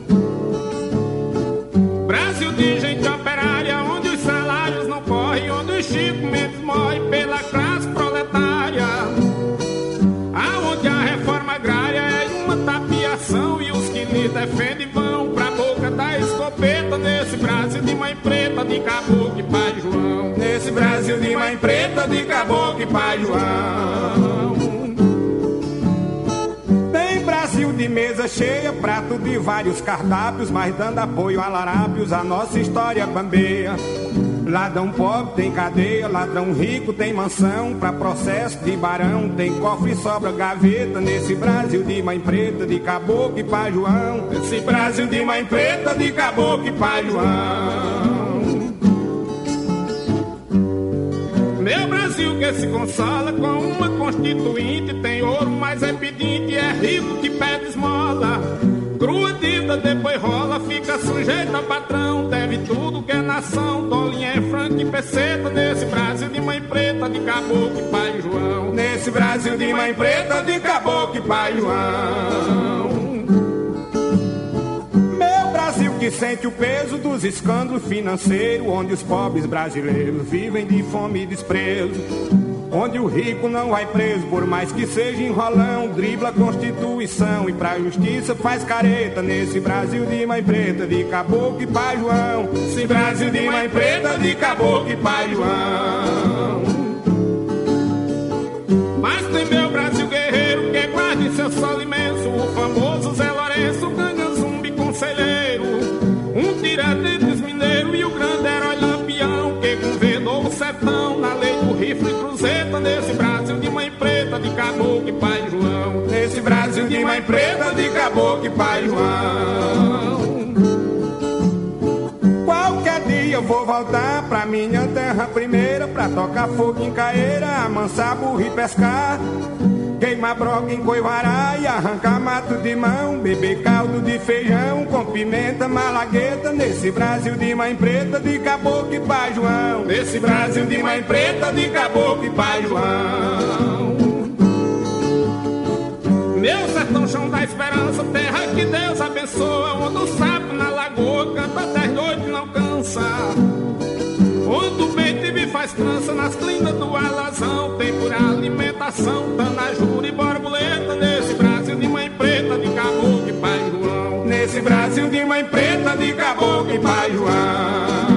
Brasil de gente operária, onde os salários não correm, onde os Chico Mendes morre pela classe proletária, aonde a reforma agrária é uma tapiação e os que lhe defendem vão pra boca da escopeta. Nesse Brasil de mãe preta, de caboclo e pai João. Nesse Brasil de mãe preta, de caboclo e pai João. Tem Brasil de mesa cheia, prato de vários cardápios, mas dando apoio a larápios, a nossa história bambeia. Ladrão pobre tem cadeia, ladrão rico tem mansão, pra processo de barão tem cofre e sobra gaveta. Nesse Brasil de mãe preta, de caboclo e pá João. Nesse Brasil de mãe preta, de caboclo e pá João. Meu Brasil que se consola com uma constituinte, tem ouro, mas é pedinte, é rico que pede esmola. Crua dívida, depois rola, fica sujeito a patrão, deve tudo que é nação, dolinha é franco e peseta. Nesse Brasil de mãe preta, de caboclo e pai João. Nesse Brasil de mãe preta, de caboclo e pai João. Meu Brasil que sente o peso dos escândalos financeiros, onde os pobres brasileiros vivem de fome e desprezo, onde o rico não vai preso, por mais que seja enrolão, dribla a Constituição e pra justiça faz careta. Nesse Brasil de mãe preta, de caboclo e pai João. Nesse Brasil de mãe preta, de caboclo e pai João. Mas tem meu Brasil guerreiro, que guarda em seu solo imenso o famoso Zé Lourenço, ganha zumbi conselheiro, um Tiradentes mineiro e o grande herói Lampião, que governou o sertão na lei do rifle e cruzeta. Nesse Brasil de mãe preta, de caboclo e pai João. Nesse Brasil de mãe preta, de caboclo e pai João. Qualquer dia eu vou voltar pra minha terra primeira, pra tocar fogo em caeira, amansar burro e pescar, queimar broca em coivará e arrancar mato de mão, beber caldo de feijão com pimenta malagueta. Nesse Brasil de mãe preta, de caboclo e pai João. Nesse Brasil de mãe preta, de caboclo e pai João. Meu sertão, chão da esperança, terra que Deus abençoa, onde o sapo na lagoa canta 10 noites e não cansa, onde o bem vive faz trança nas clinas do alazão, tem coração, tanajura e borboleta, nesse Brasil de mãe preta, de caboclo e pai João. Nesse Brasil de mãe preta, de caboclo e pai João.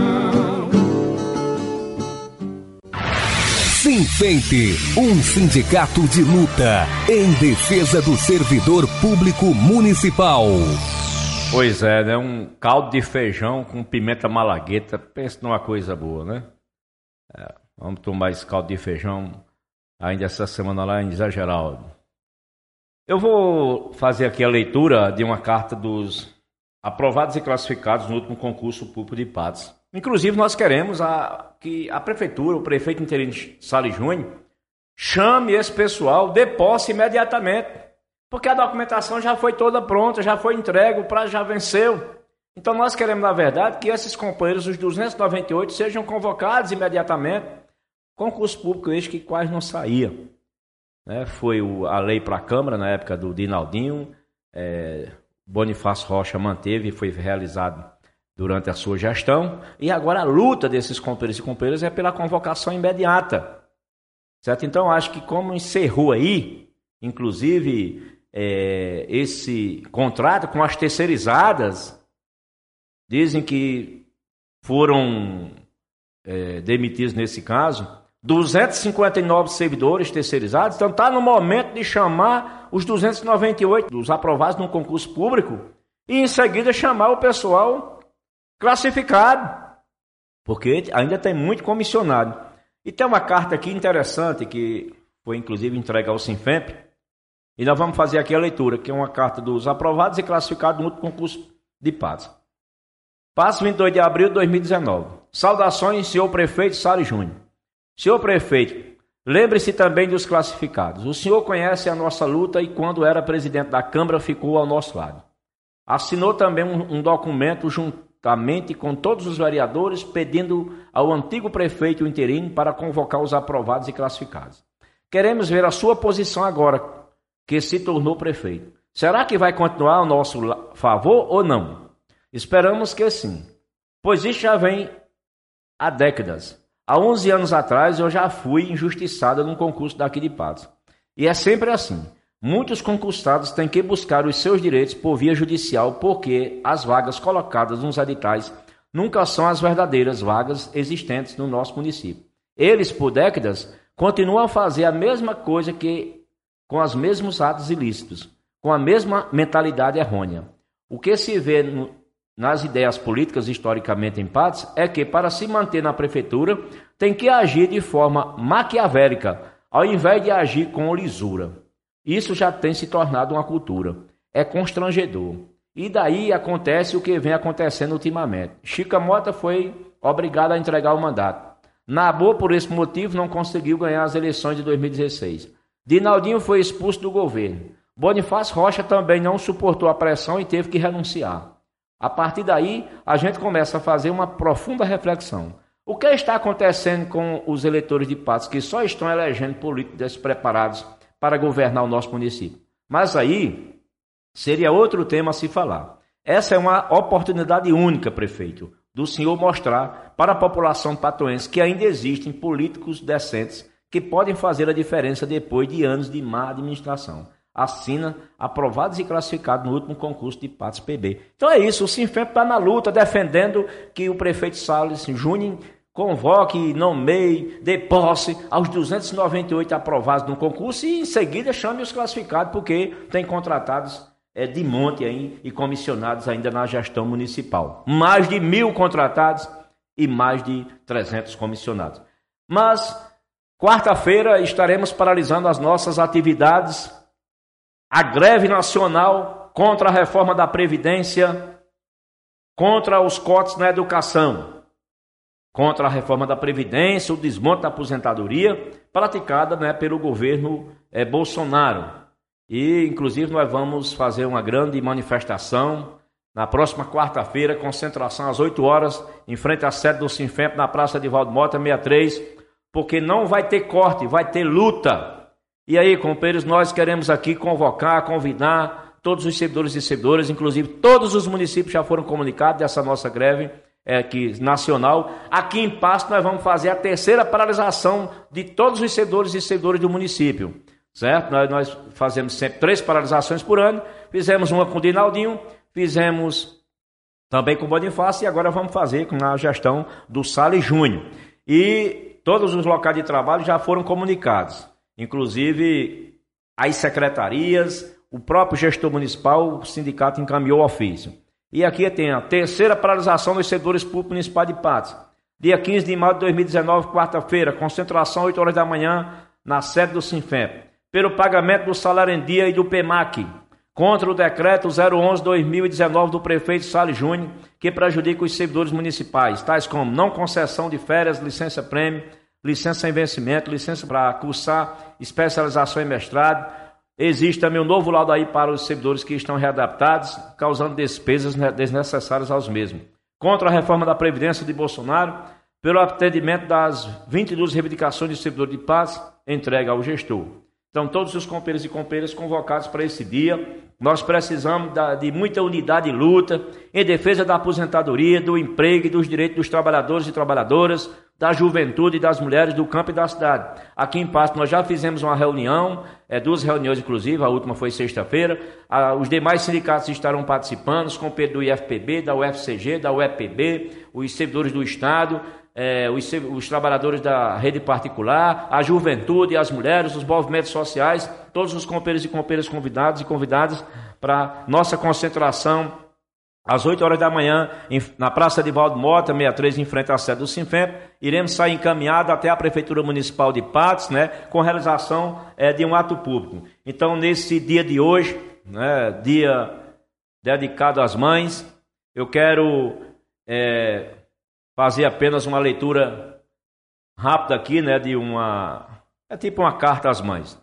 Sinfemp, um sindicato de luta em defesa do servidor público municipal. Pois é, né? Um caldo de feijão com pimenta malagueta, pensa numa coisa boa, né? Vamos tomar esse caldo de feijão ainda essa semana lá em Zé Geraldo. Eu vou fazer aqui a leitura de uma carta dos aprovados e classificados no último concurso público de Patos. Inclusive, nós queremos que a prefeitura, o prefeito interino Salles Júnior, chame esse pessoal, dê posse imediatamente, porque a documentação já foi toda pronta, já foi entregue, o prazo já venceu. Então, nós queremos, na verdade, que esses companheiros, os 298, sejam convocados imediatamente. Concurso público este que quase não saía. Foi a lei para a Câmara, na época do Dinaldinho, Bonifácio Rocha manteve e foi realizado durante a sua gestão, e agora a luta desses companheiros e companheiras é pela convocação imediata, certo? Então, acho que como encerrou aí, inclusive, esse contrato com as terceirizadas, dizem que foram demitidos nesse caso 259 servidores terceirizados, então está no momento de chamar os 298 dos aprovados no concurso público e em seguida chamar o pessoal classificado, porque ainda tem muito comissionado. E tem uma carta aqui interessante que foi inclusive entregue ao Sinfemp, e nós vamos fazer aqui a leitura, que é uma carta dos aprovados e classificados no último concurso de Patos. Patos, 22 de abril de 2019. Saudações, senhor prefeito Salles Júnior. Senhor prefeito, lembre-se também dos classificados. O senhor conhece a nossa luta e quando era presidente da Câmara ficou ao nosso lado. Assinou também um documento juntamente com todos os vereadores pedindo ao antigo prefeito interino para convocar os aprovados e classificados. Queremos ver a sua posição agora, que se tornou prefeito. Será que vai continuar ao nosso favor ou não? Esperamos que sim, pois isso já vem há décadas. Há 11 anos atrás eu já fui injustiçada num concurso daqui de Patos. E é sempre assim. Muitos concursados têm que buscar os seus direitos por via judicial porque as vagas colocadas nos editais nunca são as verdadeiras vagas existentes no nosso município. Eles, por décadas, continuam a fazer a mesma coisa que com os mesmos atos ilícitos, com a mesma mentalidade errônea. O que se vê nas ideias políticas historicamente em Patos é que, para se manter na prefeitura, tem que agir de forma maquiavélica, ao invés de agir com lisura. Isso já tem se tornado uma cultura. É constrangedor. E daí acontece o que vem acontecendo ultimamente. Chica Mota foi obrigada a entregar o mandato. Nabô, por esse motivo, não conseguiu ganhar as eleições de 2016. Dinaldinho foi expulso do governo. Bonifácio Rocha também não suportou a pressão e teve que renunciar. A partir daí, a gente começa a fazer uma profunda reflexão. O que está acontecendo com os eleitores de Patos que só estão elegendo políticos despreparados para governar o nosso município? Mas aí seria outro tema a se falar. Essa é uma oportunidade única, prefeito, do senhor mostrar para a população patoense que ainda existem políticos decentes que podem fazer a diferença depois de anos de má administração. Assina, aprovados e classificados no último concurso de Patos PB. Então é isso, o Sinfemp está na luta, defendendo que o prefeito Salles Júnior convoque, nomeie, dê posse aos 298 aprovados no concurso e em seguida chame os classificados, porque tem contratados de monte aí e comissionados ainda na gestão municipal. Mais de 1.000 contratados e mais de 300 comissionados. Mas, quarta-feira, estaremos paralisando as nossas atividades. A greve nacional contra a reforma da Previdência, contra os cortes na educação, contra a reforma da Previdência, o desmonte da aposentadoria, praticada pelo governo Bolsonaro. E, inclusive, nós vamos fazer uma grande manifestação na próxima quarta-feira, concentração às 8 horas, em frente à sede do Sinfemp, na Praça de Valdo Mota, 63, porque não vai ter corte, vai ter luta. E aí, companheiros, nós queremos aqui convocar, convidar todos os servidores e servidoras, inclusive todos os municípios já foram comunicados dessa nossa greve. nacional. Aqui em Patos nós vamos fazer a terceira paralisação de todos os servidores e servidores do município, certo? Nós fazemos sempre 3 paralisações por ano, fizemos uma com o Dinaldinho, fizemos também com o Bonifácio e agora vamos fazer com a gestão do Salles Júnior. E todos os locais de trabalho já foram comunicados, inclusive as secretarias, o próprio gestor municipal, o sindicato encaminhou o ofício. E aqui tem a terceira paralisação dos servidores públicos municipais de Patos. Dia 15 de maio de 2019, quarta-feira, concentração 8 horas da manhã na sede do Sinfemp, pelo pagamento do salário em dia e do PEMAC, contra o decreto 011/2019 do prefeito Salles Júnior, que prejudica os servidores municipais, tais como não concessão de férias, licença-prêmio, licença sem vencimento, licença para cursar especialização em mestrado. Existe também um novo laudo aí para os servidores que estão readaptados, causando despesas desnecessárias aos mesmos. Contra a reforma da Previdência de Bolsonaro, pelo atendimento das 22 reivindicações de servidor de paz, entregue ao gestor. Então, todos os companheiros e companheiras convocados para esse dia, nós precisamos de muita unidade e luta em defesa da aposentadoria, do emprego e dos direitos dos trabalhadores e trabalhadoras, da juventude e das mulheres do campo e da cidade. Aqui em Patos nós já fizemos uma reunião, 2 reuniões inclusive, a última foi sexta-feira. Os demais sindicatos estarão participando, os companheiros do IFPB, da UFCG, da UEPB, os servidores do Estado, os trabalhadores da rede particular, a juventude, as mulheres, os movimentos sociais, todos os companheiros e companheiras convidados e convidadas para nossa concentração às 8 horas da manhã, na Praça de Valdo Mota, 63, em frente à sede do Sinfemp. Iremos sair encaminhados até a Prefeitura Municipal de Patos, né, com realização de um ato público. Então, nesse dia de hoje, né, dia dedicado às mães, eu quero fazer apenas uma leitura rápida aqui, né, de tipo uma carta às mães.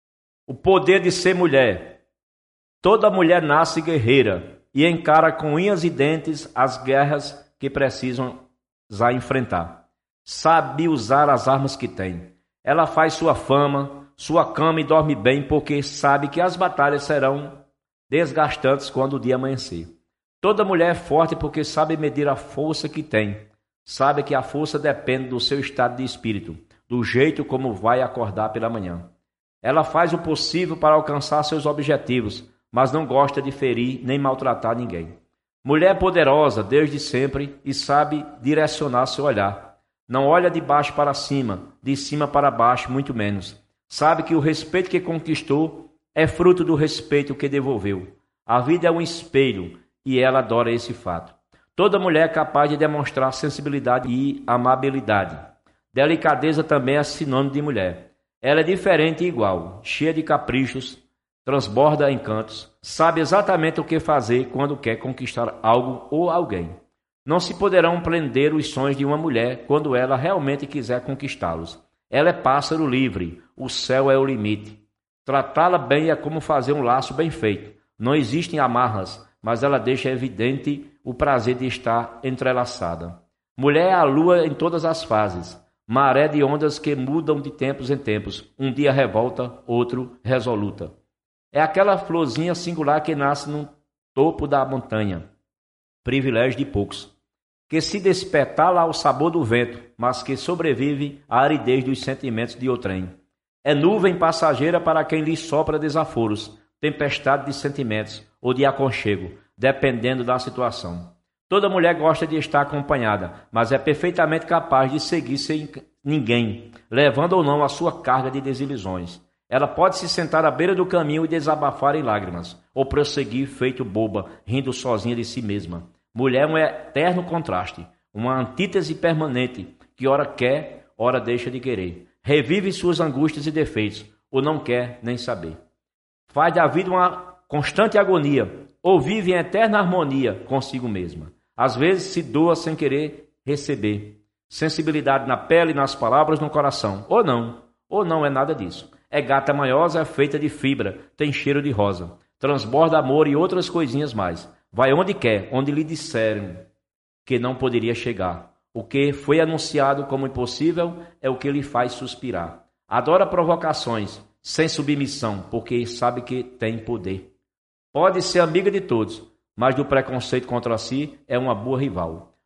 O poder de ser mulher. Toda mulher nasce guerreira e encara com unhas e dentes as guerras que precisam enfrentar. Sabe usar as armas que tem. Ela faz sua fama, sua cama e dorme bem, porque sabe que as batalhas serão desgastantes quando o dia amanhecer. Toda mulher é forte porque sabe medir a força que tem. Sabe que a força depende do seu estado de espírito, do jeito como vai acordar pela manhã. Ela faz o possível para alcançar seus objetivos, mas não gosta de ferir nem maltratar ninguém. Mulher poderosa desde sempre e sabe direcionar seu olhar. Não olha de baixo para cima, de cima para baixo, muito menos. Sabe que o respeito que conquistou é fruto do respeito que devolveu. A vida é um espelho e ela adora esse fato. Toda mulher é capaz de demonstrar sensibilidade e amabilidade. Delicadeza também é sinônimo de mulher. Ela é diferente e igual, cheia de caprichos, transborda encantos, sabe exatamente o que fazer quando quer conquistar algo ou alguém. Não se poderão prender os sonhos de uma mulher quando ela realmente quiser conquistá-los. Ela é pássaro livre, o céu é o limite. Tratá-la bem é como fazer um laço bem feito. Não existem amarras, mas ela deixa evidente o prazer de estar entrelaçada. Mulher é a lua em todas as fases, maré de ondas que mudam de tempos em tempos, um dia revolta, outro resoluta. É aquela florzinha singular que nasce no topo da montanha, privilégio de poucos, que se despetala ao sabor do vento, mas que sobrevive à aridez dos sentimentos de outrem. É nuvem passageira para quem lhe sopra desaforos, tempestade de sentimentos ou de aconchego, dependendo da situação. Toda mulher gosta de estar acompanhada, mas é perfeitamente capaz de seguir sem ninguém, levando ou não a sua carga de desilusões. Ela pode se sentar à beira do caminho e desabafar em lágrimas, ou prosseguir feito boba, rindo sozinha de si mesma. Mulher é um eterno contraste, uma antítese permanente, que ora quer, ora deixa de querer. Revive suas angústias e defeitos, ou não quer nem saber. Faz da vida uma constante agonia, ou vive em eterna harmonia consigo mesma. Às vezes se doa sem querer receber. Sensibilidade na pele, nas palavras, no coração. Ou não é nada disso. É gata manhosa, é feita de fibra, tem cheiro de rosa. Transborda amor e outras coisinhas mais. Vai onde quer, onde lhe disserem que não poderia chegar. O que foi anunciado como impossível é o que lhe faz suspirar. Adora provocações, sem submissão, porque sabe que tem poder. Pode ser amiga de todos, mas do preconceito contra si é uma boa rival.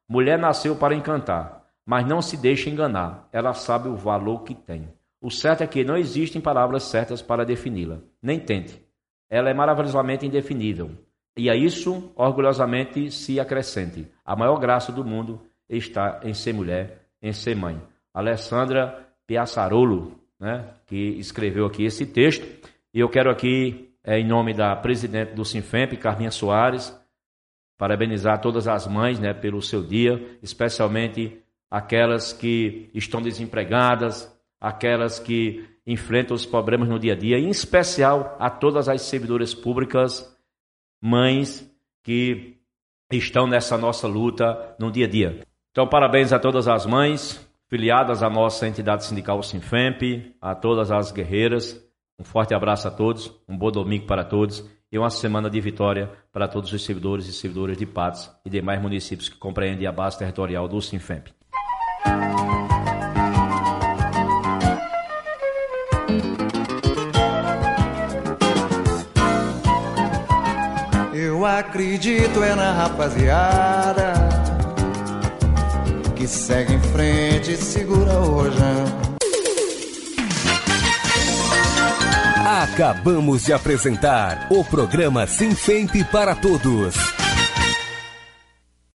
Mulher nasceu para encantar, mas não se deixe enganar. Ela sabe o valor que tem. O certo é que não existem palavras certas para defini-la. Nem tente. Ela é maravilhosamente indefinível. E a isso, orgulhosamente, se acrescente. A maior graça do mundo está em ser mulher, em ser mãe. Alessandra Piaçarolo, né, que escreveu aqui esse texto. E eu quero aqui, em nome da presidente do Sinfemp, Carminha Soares, parabenizar todas as mães, né, pelo seu dia, especialmente aquelas que estão desempregadas, aquelas que enfrentam os problemas no dia a dia, em especial a todas as servidoras públicas, mães que estão nessa nossa luta no dia a dia. Então, parabéns a todas as mães filiadas à nossa entidade sindical Sinfemp, a todas as guerreiras. Um forte abraço a todos, um bom domingo para todos e uma semana de vitória para todos os servidores e servidoras de Patos e demais municípios que compreendem a base territorial do Sinfemp. Eu acredito na rapaziada que segue em frente e segura o rojão. Acabamos de apresentar o programa Sinfemp para Todos.